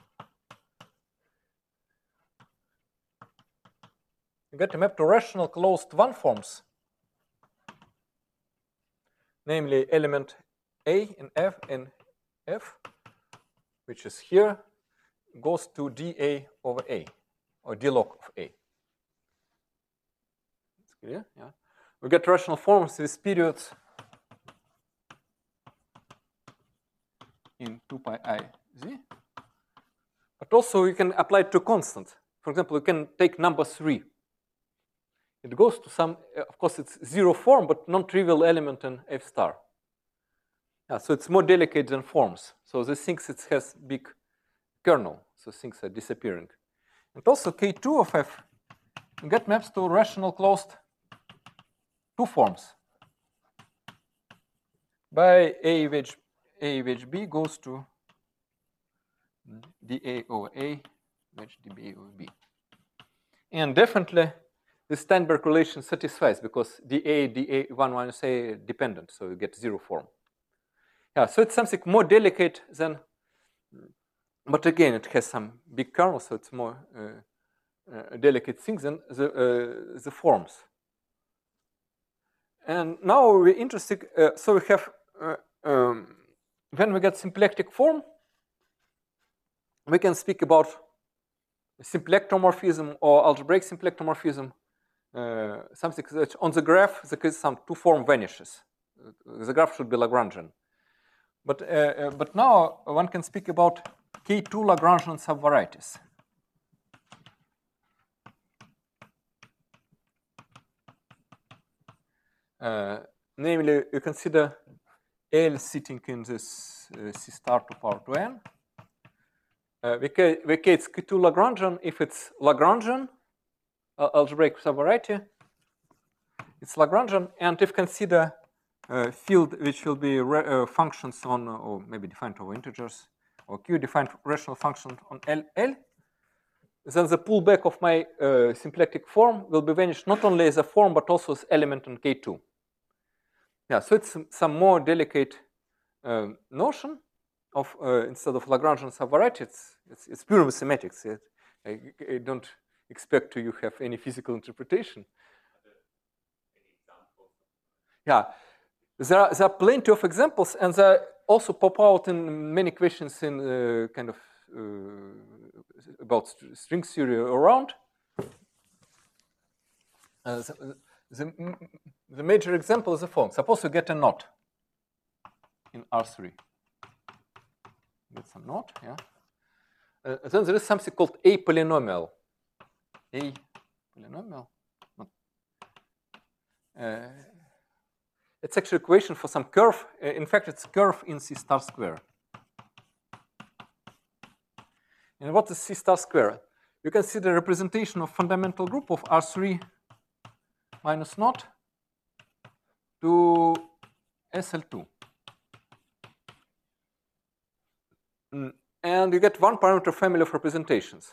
Speaker 1: You get a map to rational closed one forms, namely element A in F, which is here, goes to dA over A, or d log of A. It's clear? Yeah. We get rational forms with periods in 2 pi I z. But also you can apply it to constant. For example, you can take number 3. It goes to some, of course, it's 0 form, but non-trivial element in F star. Yeah, so it's more delicate than forms. So this thinks it has big kernel, so things are disappearing. And also K2 of F, you get maps to rational closed two forms. By A wedge B goes to dA over A wedge dB over B. And definitely the Steinberg relation satisfies because dA 1 minus A dependent, so you get 0 form. Yeah, so it's something more delicate than, but again, it has some big kernel, so it's more delicate things than the forms. And now we're interested, so we have, when we get symplectic form, we can speak about symplectomorphism or algebraic symplectomorphism, something that on the graph, there is some two form vanishes. The graph should be Lagrangian. But now one can speak about K2 Lagrangian subvarieties. Namely, you consider L sitting in this C star to power 2n. We it's K2 Lagrangian if it's Lagrangian, algebraic subvariety. It's Lagrangian, and if consider field which will be functions on, or maybe defined over integers, or Q defined rational function on L, then the pullback of my symplectic form will be vanished not only as a form but also as element on K2. Yeah, so it's some more delicate notion of instead of Lagrangian subvariety, it's pure mathematics. I don't expect you have any physical interpretation. Yeah, there are plenty of examples, and they also pop out in many questions in kind of about string theory around. The major example is the following. Suppose you get a knot in R3. Get some knot, yeah. Then there is something called a polynomial. A polynomial. It's actually equation for some curve. In fact, it's curve in C star square. And what is C star square? You can see the representation of fundamental group of R3 minus naught to SL2. And you get one parameter family of representations.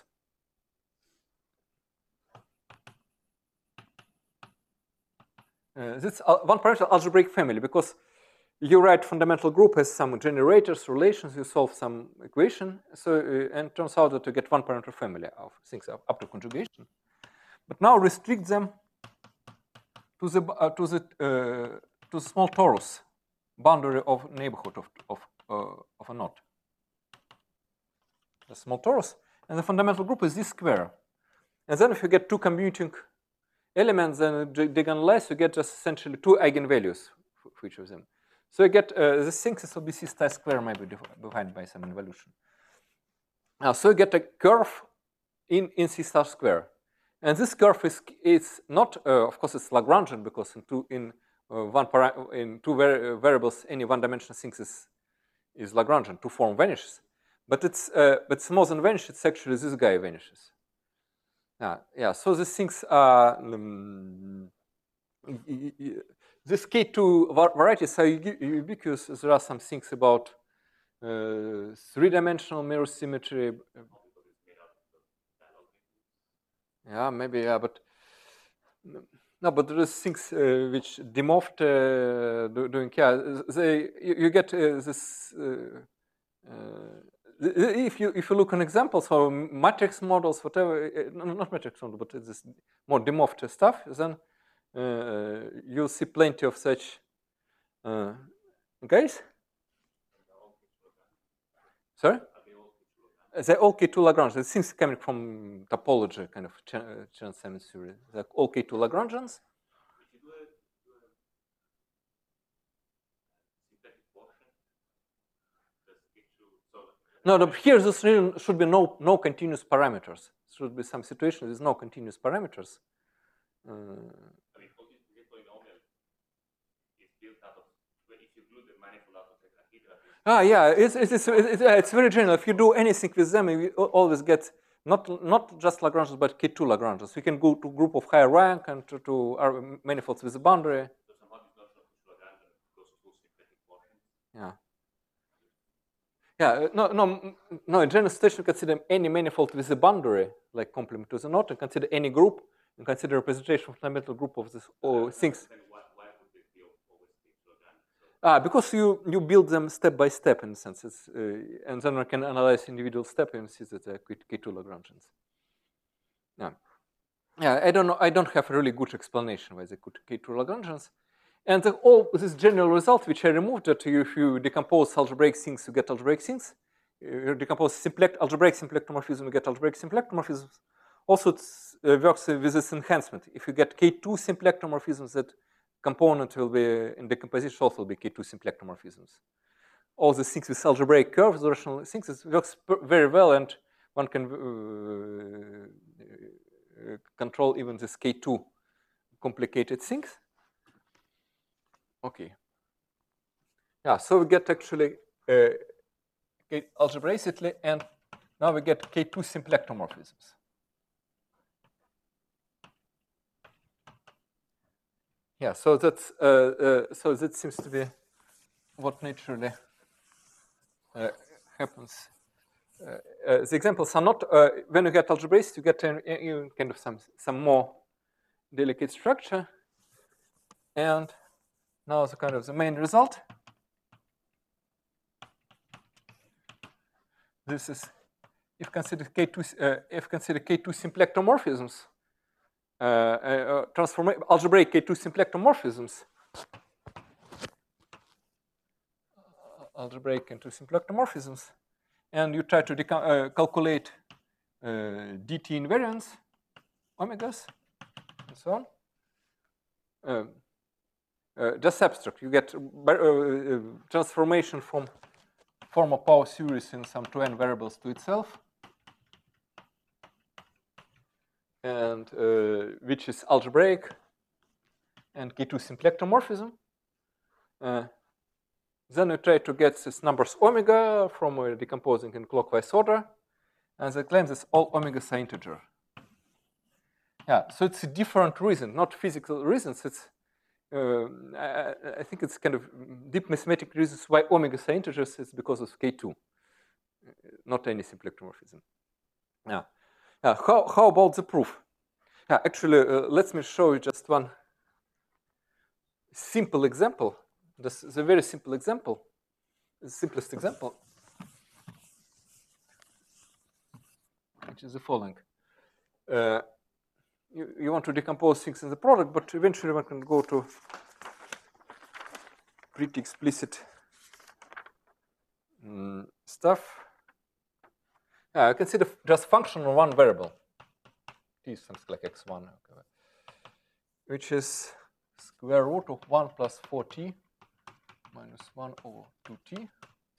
Speaker 1: This one parameter algebraic family, because you write fundamental group as some generators, relations, you solve some equation, so and it turns out that you get one parameter family of things up to conjugation. But now restrict them to the small torus boundary of neighborhood of a knot. The small torus, and the fundamental group is this square. And then if you get two commuting elements, then diagonalize, you get just essentially two eigenvalues for each of them. So you get the things will be C star square maybe defined by some involution. Now, so you get a curve in C star square. And this curve is not, of course, it's Lagrangian, because in two variables, any one-dimensional thing is Lagrangian, two form vanishes. But it's more than vanish, it's actually this guy vanishes. Yeah, so these things are, this K2 varieties are ubiquitous. There are some things about three-dimensional mirror symmetry. Yeah, maybe, yeah, but no, but there is things which demorphed doing, yeah, you get this. If you look on examples of matrix models, whatever, not matrix model, but this more demorphed stuff, then you'll see plenty of such guys. Sorry? They're all K2 Lagrangians. It seems coming from topology, kind of Chern-Simons theory. They're all K2 Lagrangians. No, here there should be no continuous parameters. Should be some situation with no continuous parameters.
Speaker 3: I mean, this polynomial is built out of, if you glue the manifold out of tetrahedra.
Speaker 1: Yeah, it's very general. If you do anything with them, you always get not just Lagrangians, but K2 Lagrangians. You can go to group of higher rank and to manifolds with a boundary.
Speaker 3: So somehow this notion of Lagrangian goes to symplectic portions.
Speaker 1: Yeah. Yeah, no. In general situation, consider any manifold with a boundary, like complement to the knot, and consider any group, and consider representation of fundamental group of this things.
Speaker 3: Then why would they be always Lagrangian?
Speaker 1: Because you build them step by step, in a sense, and then we can analyze individual step and see that they're K2 Lagrangians. Yeah. I don't know. I don't have a really good explanation why they could K2 Lagrangians. And all this general result, which I removed, that if you decompose algebraic things, you get algebraic things. You decompose algebraic symplectomorphism, you get algebraic symplectomorphisms. Also, it works with this enhancement. If you get K2 symplectomorphisms, that component will be in decomposition also will be K2 symplectomorphisms. All the things with algebraic curves, the rational things, it works very well, and one can control even this K2 complicated things. Okay. Yeah, so we get actually algebraically, and now we get K2 symplectomorphisms. Yeah, so that's so that seems to be what naturally happens. The examples are not when you get algebraicity, you get kind of some more delicate structure, and now the kind of the main result. This is if consider K2 symplectomorphisms, algebraic K2 symplectomorphisms, and you try to calculate dt invariance, omegas, and so on. Just abstract. You get transformation from form of power series in some 2n variables to itself. and which is algebraic, and K2 symplectomorphism. Then we try to get these numbers omega from decomposing in clockwise order, and they claim that all omegas are integer. Yeah, so it's a different reason, not physical reasons. It's I think it's kind of deep mathematical reasons why omegas are integers. It's because of K2, not any symplectomorphism. Yeah. How about the proof? Actually, let me show you just one simple example. This is a very simple example, the simplest example, which is the following. You want to decompose things in the product, but eventually one can go to pretty explicit stuff. You consider just function on one variable, t is something like x1, which is square root of 1 plus 4t minus 1 over 2t.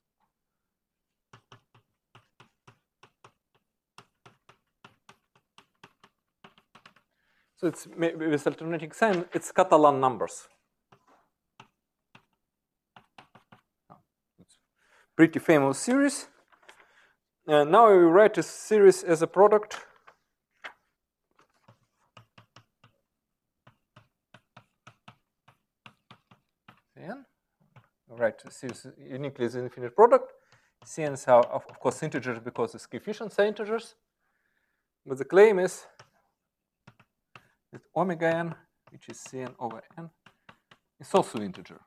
Speaker 1: So it's with alternating sign, it's Catalan numbers. It's pretty famous series. And now we write a series as a product. Cn. We write a series uniquely as an infinite product. Cn's are, of course, integers because its coefficients are integers. But the claim is that omega n, which is Cn over n, is also integer.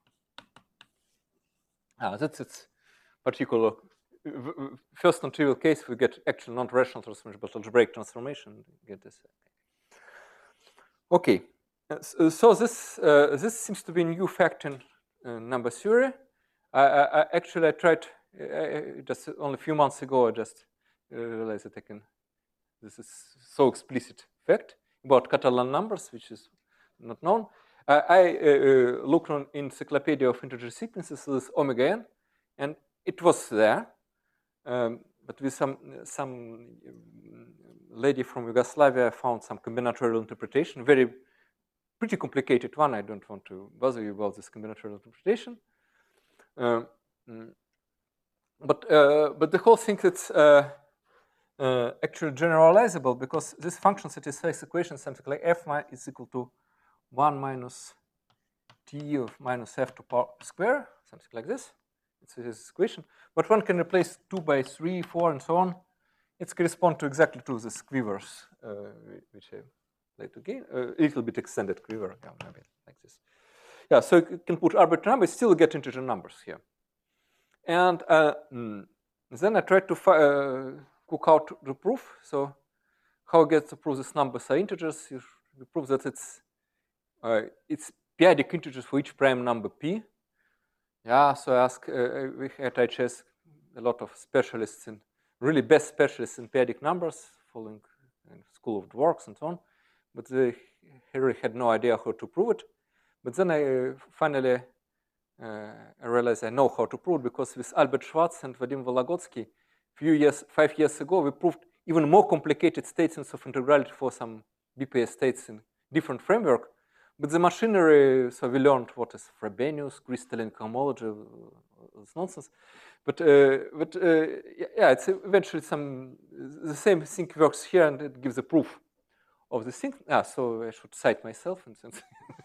Speaker 1: That's its particular first non-trivial case. We get actual non-rational transformation, but algebraic transformation. Get this. Okay. So this seems to be a new fact in number theory. Actually, I tried just only a few months ago. I just realized that this is so explicit fact about Catalan numbers, which is not known. I looked on Encyclopedia of Integer Sequences with omega n, and it was there, but with some lady from Yugoslavia found some combinatorial interpretation, pretty complicated one. I don't want to bother you about this combinatorial interpretation. But the whole thing is actually generalizable because this function satisfies equation something like f is equal to 1 minus t of minus f to power square, something like this. It's this equation. But one can replace 2 by 3, 4, and so on. It corresponds to exactly to the squivers, which I like to gain. A little bit extended squiver, yeah, maybe like this. Yeah, so you can put arbitrary numbers, still get integer numbers here. And then I tried to cook out the proof. So how I get to prove these numbers are integers? You prove that it's p-adic integers for each prime number p. Yeah, so I asked, we had IHS a lot of specialists in, really best specialists in p-adic numbers, following School of Dworks and so on, but they really had no idea how to prove it. But then I finally I realized I know how to prove it because with Albert Schwartz and Vadim Vologodsky, 5 years ago, we proved even more complicated statements of integrality for some BPS states in different framework. But the machinery, so we learned what is Frobenius, crystalline cohomology, it's nonsense. But yeah, it's eventually the same thing works here, and it gives a proof of the thing. So I should cite myself in sense.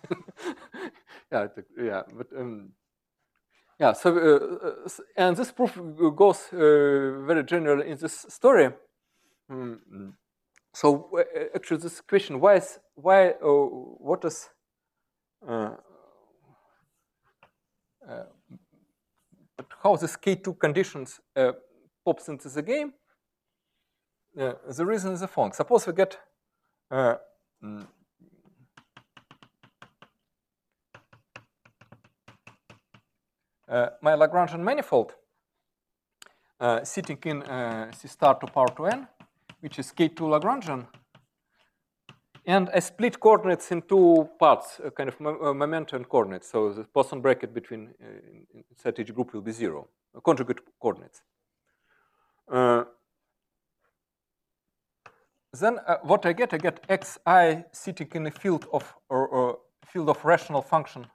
Speaker 1: Yeah. So and this proof goes very general in this story. So actually, this question: what is but how this K2 conditions pops into the game? The reason is the following. Suppose we get my Lagrangian manifold sitting in C star to power 2n, which is K2 Lagrangian. And I split coordinates in two parts, a kind of momentum coordinates. So the Poisson bracket between inside each group will be 0, conjugate coordinates. then what I get xi sitting in a field of or field of rational function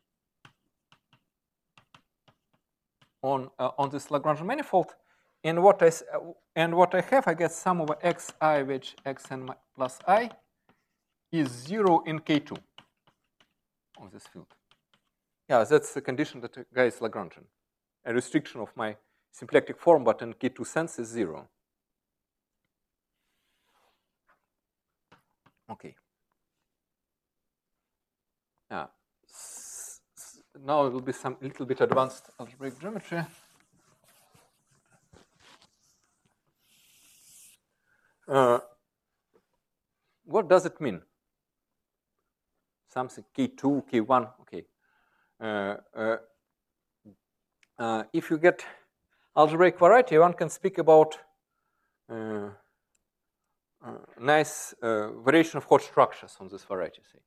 Speaker 1: on this Lagrangian manifold, and what I have, I get sum over xi, which xn plus I is 0 in K2 of this field. Yeah, that's the condition that the guy is Lagrangian. A restriction of my symplectic form, but in K2 sense is 0. Okay. Yeah. Now it will be some little bit advanced algebraic geometry. What does it mean? Something K2, K1, okay. If you get algebraic variety, one can speak about nice variation of hot structures on this variety, say.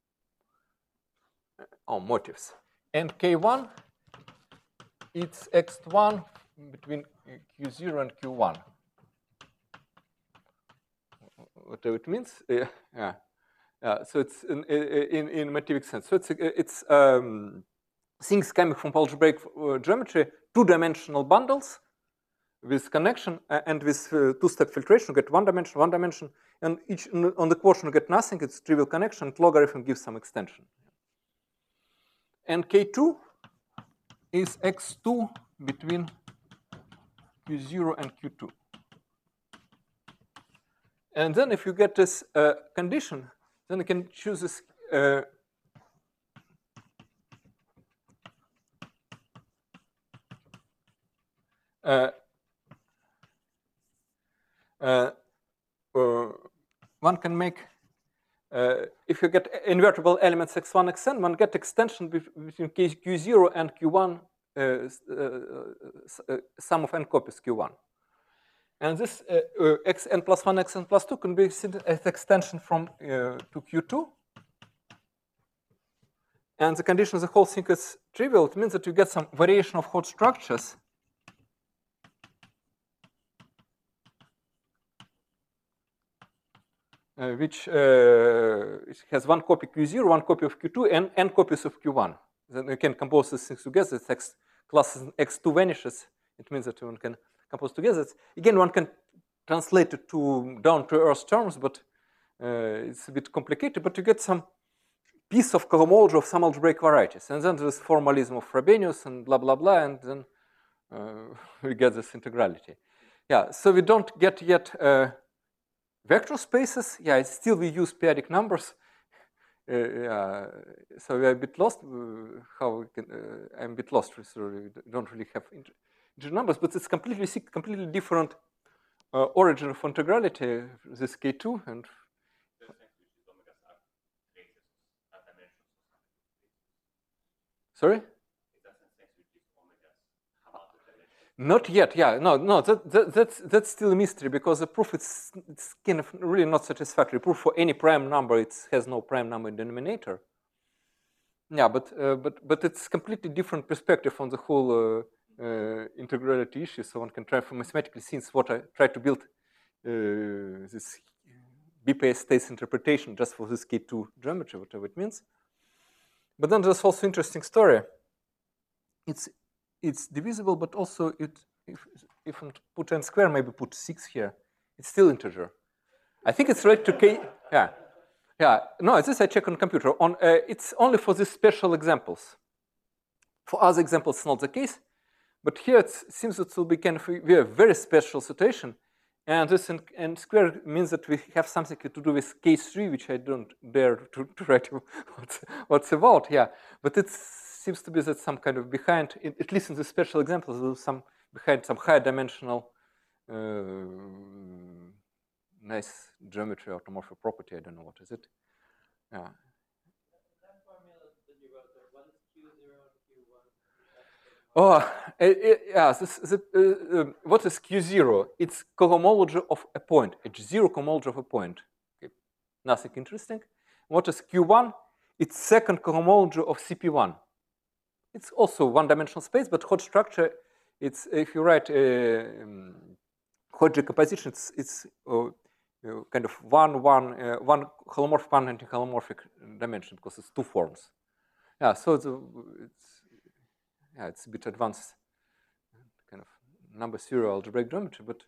Speaker 1: Motifs. And K1, it's X1 between Q0 and Q1. Whatever it means, yeah. So it's in motivic sense. So it's things coming from algebraic geometry, two-dimensional bundles with connection and with two-step filtration. You get one dimension, and each on the quotient you get nothing. It's trivial connection. And logarithm gives some extension. And K2 is X2 between Q0 and Q2. And then if you get this condition, then you can choose this one can make, if you get invertible elements x1, xn, one get extension between Q0 and Q1, sum of n copies Q1. And this xn plus 1, xn plus 2 can be seen as extension from to Q2. And the condition of the whole thing is trivial. It means that you get some variation of hot structures which has one copy Q0, one copy of Q2, and n copies of Q1. Then you can compose these things together. This X class X2 vanishes. It means that one can compose together. Again, one can translate it to down-to-earth terms, but it's a bit complicated. But you get some piece of cohomology of some algebraic varieties. And then there's formalism of Frobenius and blah, blah, blah. And then we get this integrality. Yeah, so we don't get yet vector spaces. Yeah, still we use periodic numbers. Yeah, so we're a bit lost. How we can? I'm a bit lost. So we don't really have integer numbers, but it's completely different origin of integrality. This K2 and. Sorry. Not yet, yeah, no, that's still a mystery because the proof it's kind of really not satisfactory. Proof for any prime number, it has no prime number in denominator. Yeah, but it's completely different perspective on the whole integrality issue. So one can try from mathematically, since what I tried to build this BPS states interpretation just for this K2 geometry, whatever it means. But then there's also interesting story. It's divisible, but also if I put n square, maybe put 6 here, it's still integer. I think it's related to k. Yeah. No, this I check on computer. It's only for these special examples. For other examples, it's not the case. But here it seems it will be kind of a very special situation, and this n square means that we have something to do with K3, which I don't dare to write what's about. Yeah, but it seems to be that some kind of behind, at least in the special examples, there's some behind some high dimensional nice geometry automorphic property. I don't know what is it. Yeah.
Speaker 2: That formula that you wrote there, what is Q0 and Q1?
Speaker 1: What is Q0? It's cohomology of a point. H0 cohomology of a point. Okay. Nothing interesting. What is Q1? It's second cohomology of CP1. It's also one-dimensional space, but hot structure. It's if you write hot decomposition, it's kind of one holomorphic, one anti-holomorphic dimension because it's two forms. Yeah, so it's a bit advanced kind of number theory algebraic geometry, but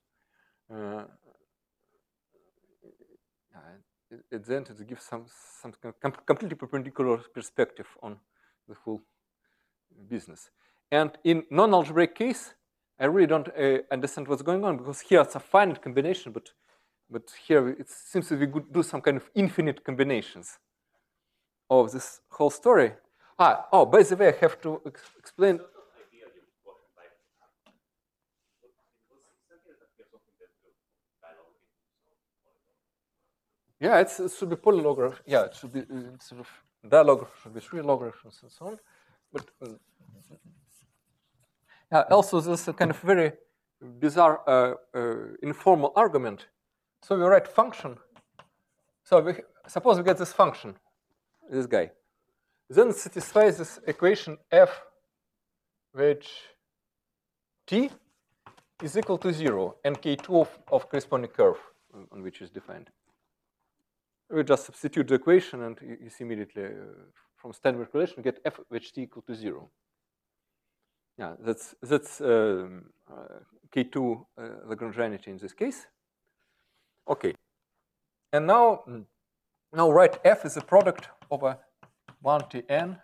Speaker 1: at the end it gives some completely perpendicular perspective on the whole business. And in non-algebraic case, I really don't understand what's going on because here it's a finite combination, but here it seems that we could do some kind of infinite combinations of this whole story. Oh, by the way, I have to explain. Yeah, it should be polylograph. Yeah, it should be sort of dialog should be three logarithms and so on. But yeah, also there's a kind of very bizarre informal argument. So we write function. So suppose we get this function, this guy. Then it satisfies this equation f, which t is equal to 0, and k2 of corresponding curve on which is defined. We just substitute the equation, and you see immediately from standard relation get f which t equal to 0. Yeah, that's k2 Lagrangianity in this case. Okay, and now write f is a product over 1Tn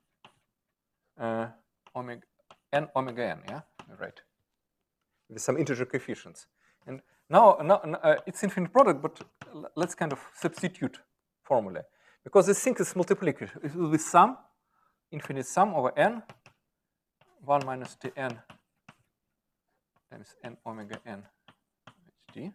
Speaker 1: omega n. Yeah, right. With some integer coefficients. And now it's infinite product, but let's kind of substitute formula because this thing is multiplicative. It will be sum, infinite sum over n, 1 minus Tn times n omega n ht.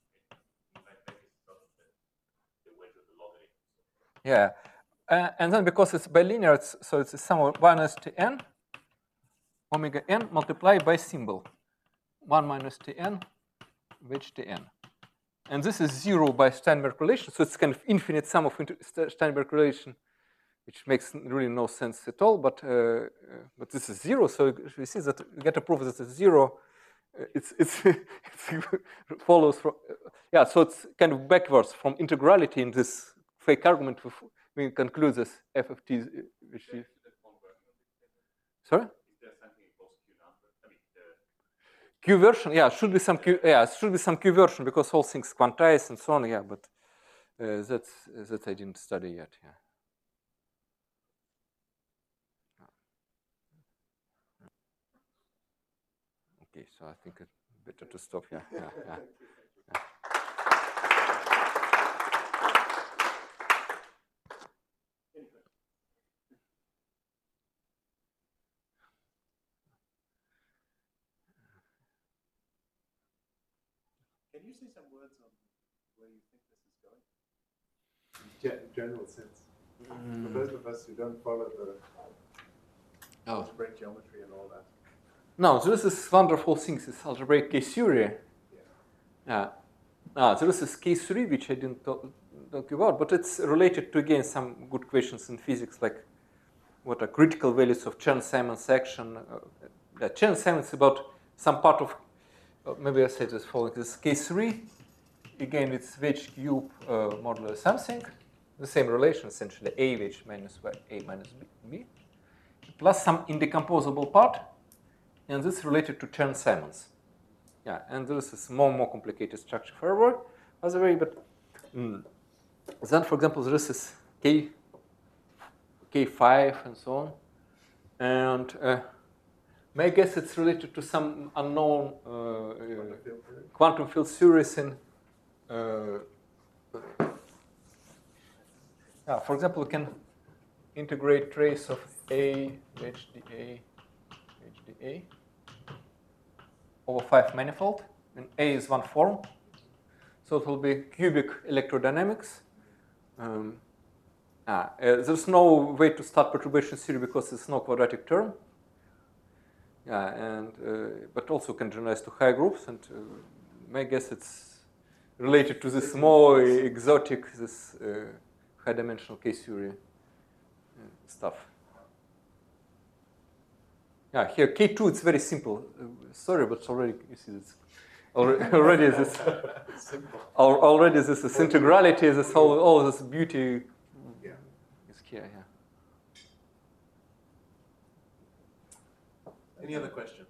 Speaker 1: Yeah, and then because it's bilinear, so it's a sum of 1 minus Tn omega n multiplied by symbol 1 minus Tn which Tn. And this is 0 by Steinberg relation, so it's kind of infinite sum of Steinberg relation, which makes really no sense at all. But this is 0, so we see that we get a proof that it's 0. It follows from yeah. So it's kind of backwards from integrality in this fake argument. We conclude this f of t, which is sorry. Q version, yeah, should be some Q, yeah, should be some Q version because all things quantize and so on, yeah. But that I didn't study yet, yeah. Okay, so I think it's better to stop here. Yeah.
Speaker 4: Can you say some words on where you think this is going? In general sense. For those of us who don't follow the algebraic geometry and all that.
Speaker 1: No, so this is wonderful things. This algebraic K-theory. Yeah. There is this K3 which I didn't talk about, but it's related to again some good questions in physics, like what are critical values of Chern-Simons action. Chern-Simons is about some part of. Maybe I say this following this K3. Again, it's Vh cube modulo something. The same relation essentially, A Vh minus A minus B, plus some indecomposable part, and this is related to Chern-Simons. Yeah, and this is more complicated structure further, by the way. But then, for example, this is K5 and so on, and I guess it's related to some unknown quantum field series in. For example, we can integrate trace of A HdA over 5 manifold, and A is one form, so it will be cubic electrodynamics. There's no way to start perturbation theory because there's no quadratic term. Yeah, and but also can generalize to high groups, and my guess it's related to this more exotic, this high-dimensional K-theory stuff. Yeah, here K2 it's very simple. Sorry, but already you see this. Already this,
Speaker 4: Simple.
Speaker 1: already this is integrality, this whole, all this beauty
Speaker 4: Yeah.
Speaker 1: is here. Yeah.
Speaker 4: Any other questions?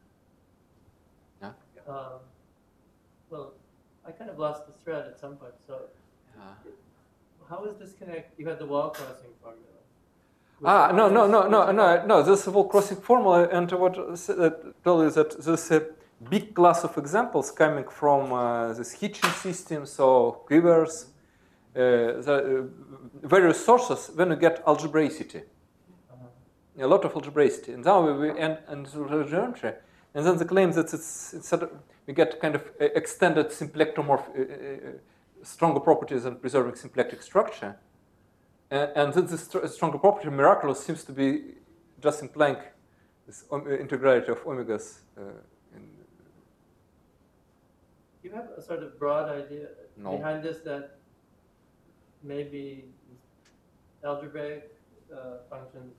Speaker 2: Well, I kind of lost the thread at some point. So, how is this connect? You had the wall crossing formula.
Speaker 1: No. This wall crossing formula, and what I told you that this big class of examples coming from this Hitchin system, so quivers, the various sources when you get algebraicity. A lot of algebraicity, and now we end the geometry, and then the claim that it's we get kind of extended symplectomorph, stronger properties and preserving symplectic structure, and then this stronger property miraculous seems to be just implying this integrality of omegas.
Speaker 2: You have a sort of broad idea behind this that maybe algebraic functions,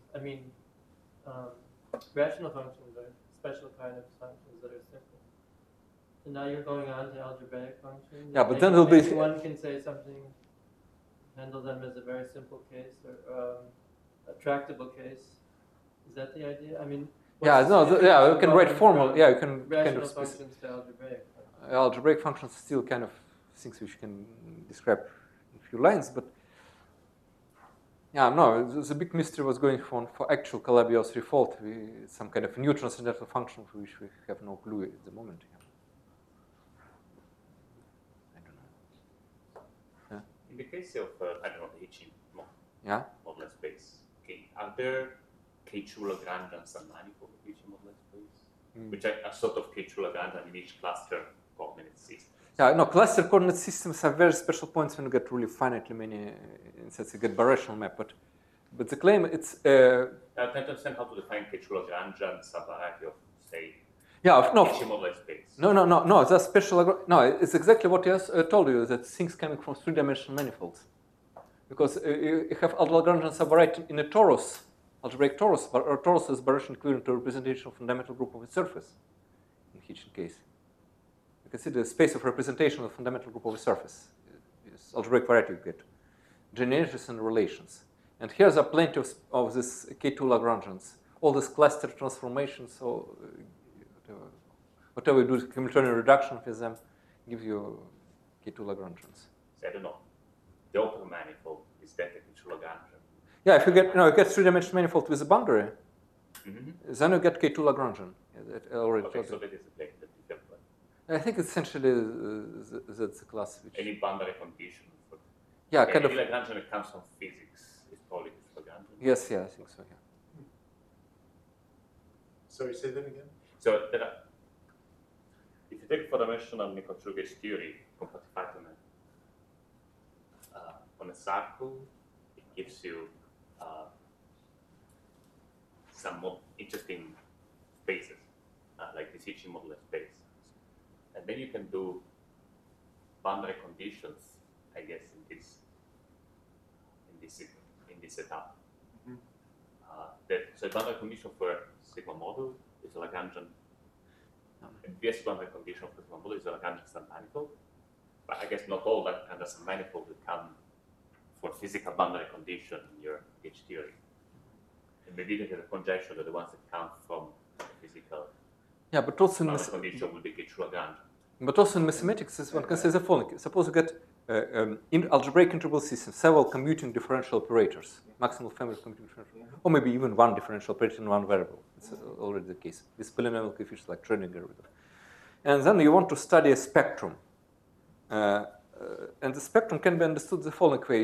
Speaker 2: rational functions are special kind of functions that are simple. And now you're going on to algebraic functions.
Speaker 1: Yeah, but then it'll be...
Speaker 2: One can say something, handle them as a very simple case or a tractable case. Is that the idea? I mean...
Speaker 1: you can write formal, you can
Speaker 2: rational
Speaker 1: kind of...
Speaker 2: functions to algebraic.
Speaker 1: Algebraic functions still kind of things which can describe in a few lines, but the big mystery was going on for actual Calabi-Yau threefold, some kind of new transcendental function for which we have no clue at the moment. I don't know.
Speaker 3: In the case of, the Hitchin model space, are there K2 Lagrangians and manifold of Hitchin model space? Which are sort of K2 Lagrangian in each cluster coordinate system.
Speaker 1: Cluster coordinate systems have very special points when you get really finitely many insets. You get birational map, but the claim it's.
Speaker 3: I trying to understand how to define K2 Lagrangian subvariety of say. Hitchin model space.
Speaker 1: No. That's special. No, it's exactly what I told you. That things coming from three-dimensional manifolds, because you have Lagrangian subvariety in a torus, algebraic torus. Or torus is birational equivalent to representation of fundamental group of its surface. In Hitchin case. Consider the space of representation of the fundamental group of a surface. It's algebraic variety you get. Genealogies and relations. And here there are plenty of this K2 Lagrangians. All these cluster transformations, so whatever you do Hamiltonian reduction with them, gives you K2 Lagrangians.
Speaker 3: So I don't know. The open manifold is that a K2 Lagrangian?
Speaker 1: Yeah, if you get three-dimensional manifold with a boundary, then you get K2 Lagrangian.
Speaker 3: So that is a plane.
Speaker 1: I think essentially that's the class which...
Speaker 3: Any boundary condition?
Speaker 1: Kind of...
Speaker 3: Lagrangian that comes from physics is probably Lagrangian.
Speaker 1: Yes, I think so,
Speaker 4: Sorry, say that again?
Speaker 3: So if you take four-dimensional Nikodrug's theory, compactified on a circle, it gives you some more interesting spaces, like this Hitchin modular space. And then you can do boundary conditions, I guess, in this setup. So boundary condition for sigma model is a Lagrangian. And this boundary condition for sigma model is a Lagrangian submanifold. But I guess not all Lagrangian submanifold will come for physical boundary condition in your H theory. And maybe the conjecture that the ones that come from physical.
Speaker 1: But also in
Speaker 3: condition will be K2 Lagrangian.
Speaker 1: But also in mathematics, one can say the following. Suppose you get in algebraic integral system several commuting differential operators, maximal family of commuting differential, or maybe even one differential operator in one variable. It's already the case with polynomial coefficients like Schrödinger. And then you want to study a spectrum, and the spectrum can be understood the following way: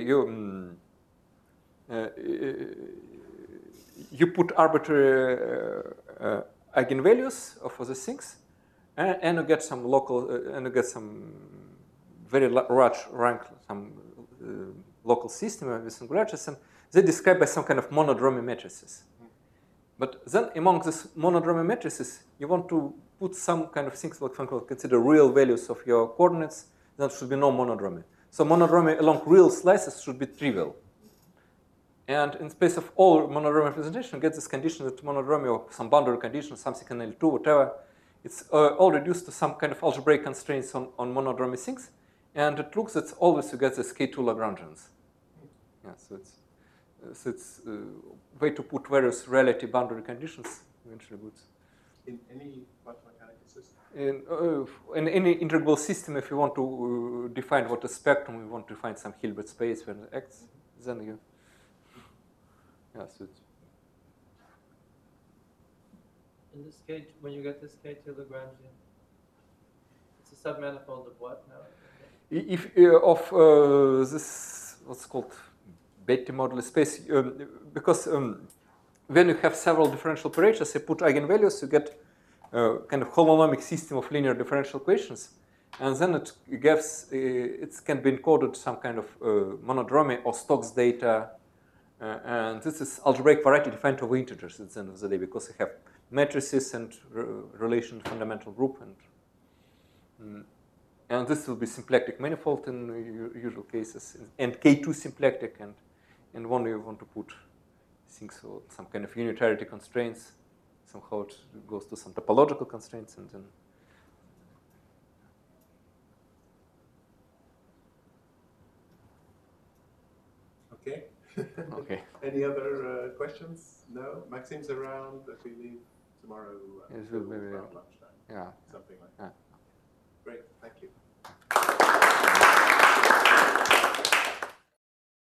Speaker 1: you put arbitrary eigenvalues for the things, and you get some local, and you get some very large rank, some local system with singularities, and they describe by some kind of monodromy matrices. But then among these monodromy matrices, you want to put some kind of things like, for example, consider real values of your coordinates. There should be no monodromy. So monodromy along real slices should be trivial. And in space of all monodromy representation, you get this condition that monodromy or some boundary condition, something in L2, whatever, it's all reduced to some kind of algebraic constraints on monodromy things, and it looks that always you get this K2 Lagrangians. Yeah, so it's a way to put various reality boundary conditions eventually good.
Speaker 4: In any quantum mechanical system?
Speaker 1: In any integrable system, if you want to define what is spectrum, you want to find some Hilbert space when it acts, then you. Yeah, so it's.
Speaker 2: In this K, when you get this K2 Lagrangian, it's a submanifold of what now?
Speaker 1: If of this, what's called Betti moduli space, because when you have several differential operators, you put eigenvalues, you get kind of holonomic system of linear differential equations, and then it gives it can be encoded some kind of monodromy or Stokes data, and this is algebraic variety defined over integers at the end of the day, because you have matrices and relation fundamental group, and this will be symplectic manifold in usual cases, and K2 symplectic, and one you want to put things so some kind of unitarity constraints. Somehow it goes to some topological constraints, and then.
Speaker 4: Okay.
Speaker 1: Okay.
Speaker 4: Any other questions? No? Maxime's around if we leave tomorrow
Speaker 1: Yes, we'll maybe,
Speaker 4: around lunchtime.
Speaker 1: Yeah.
Speaker 4: Something like
Speaker 1: Yeah.
Speaker 4: that. Great, thank you.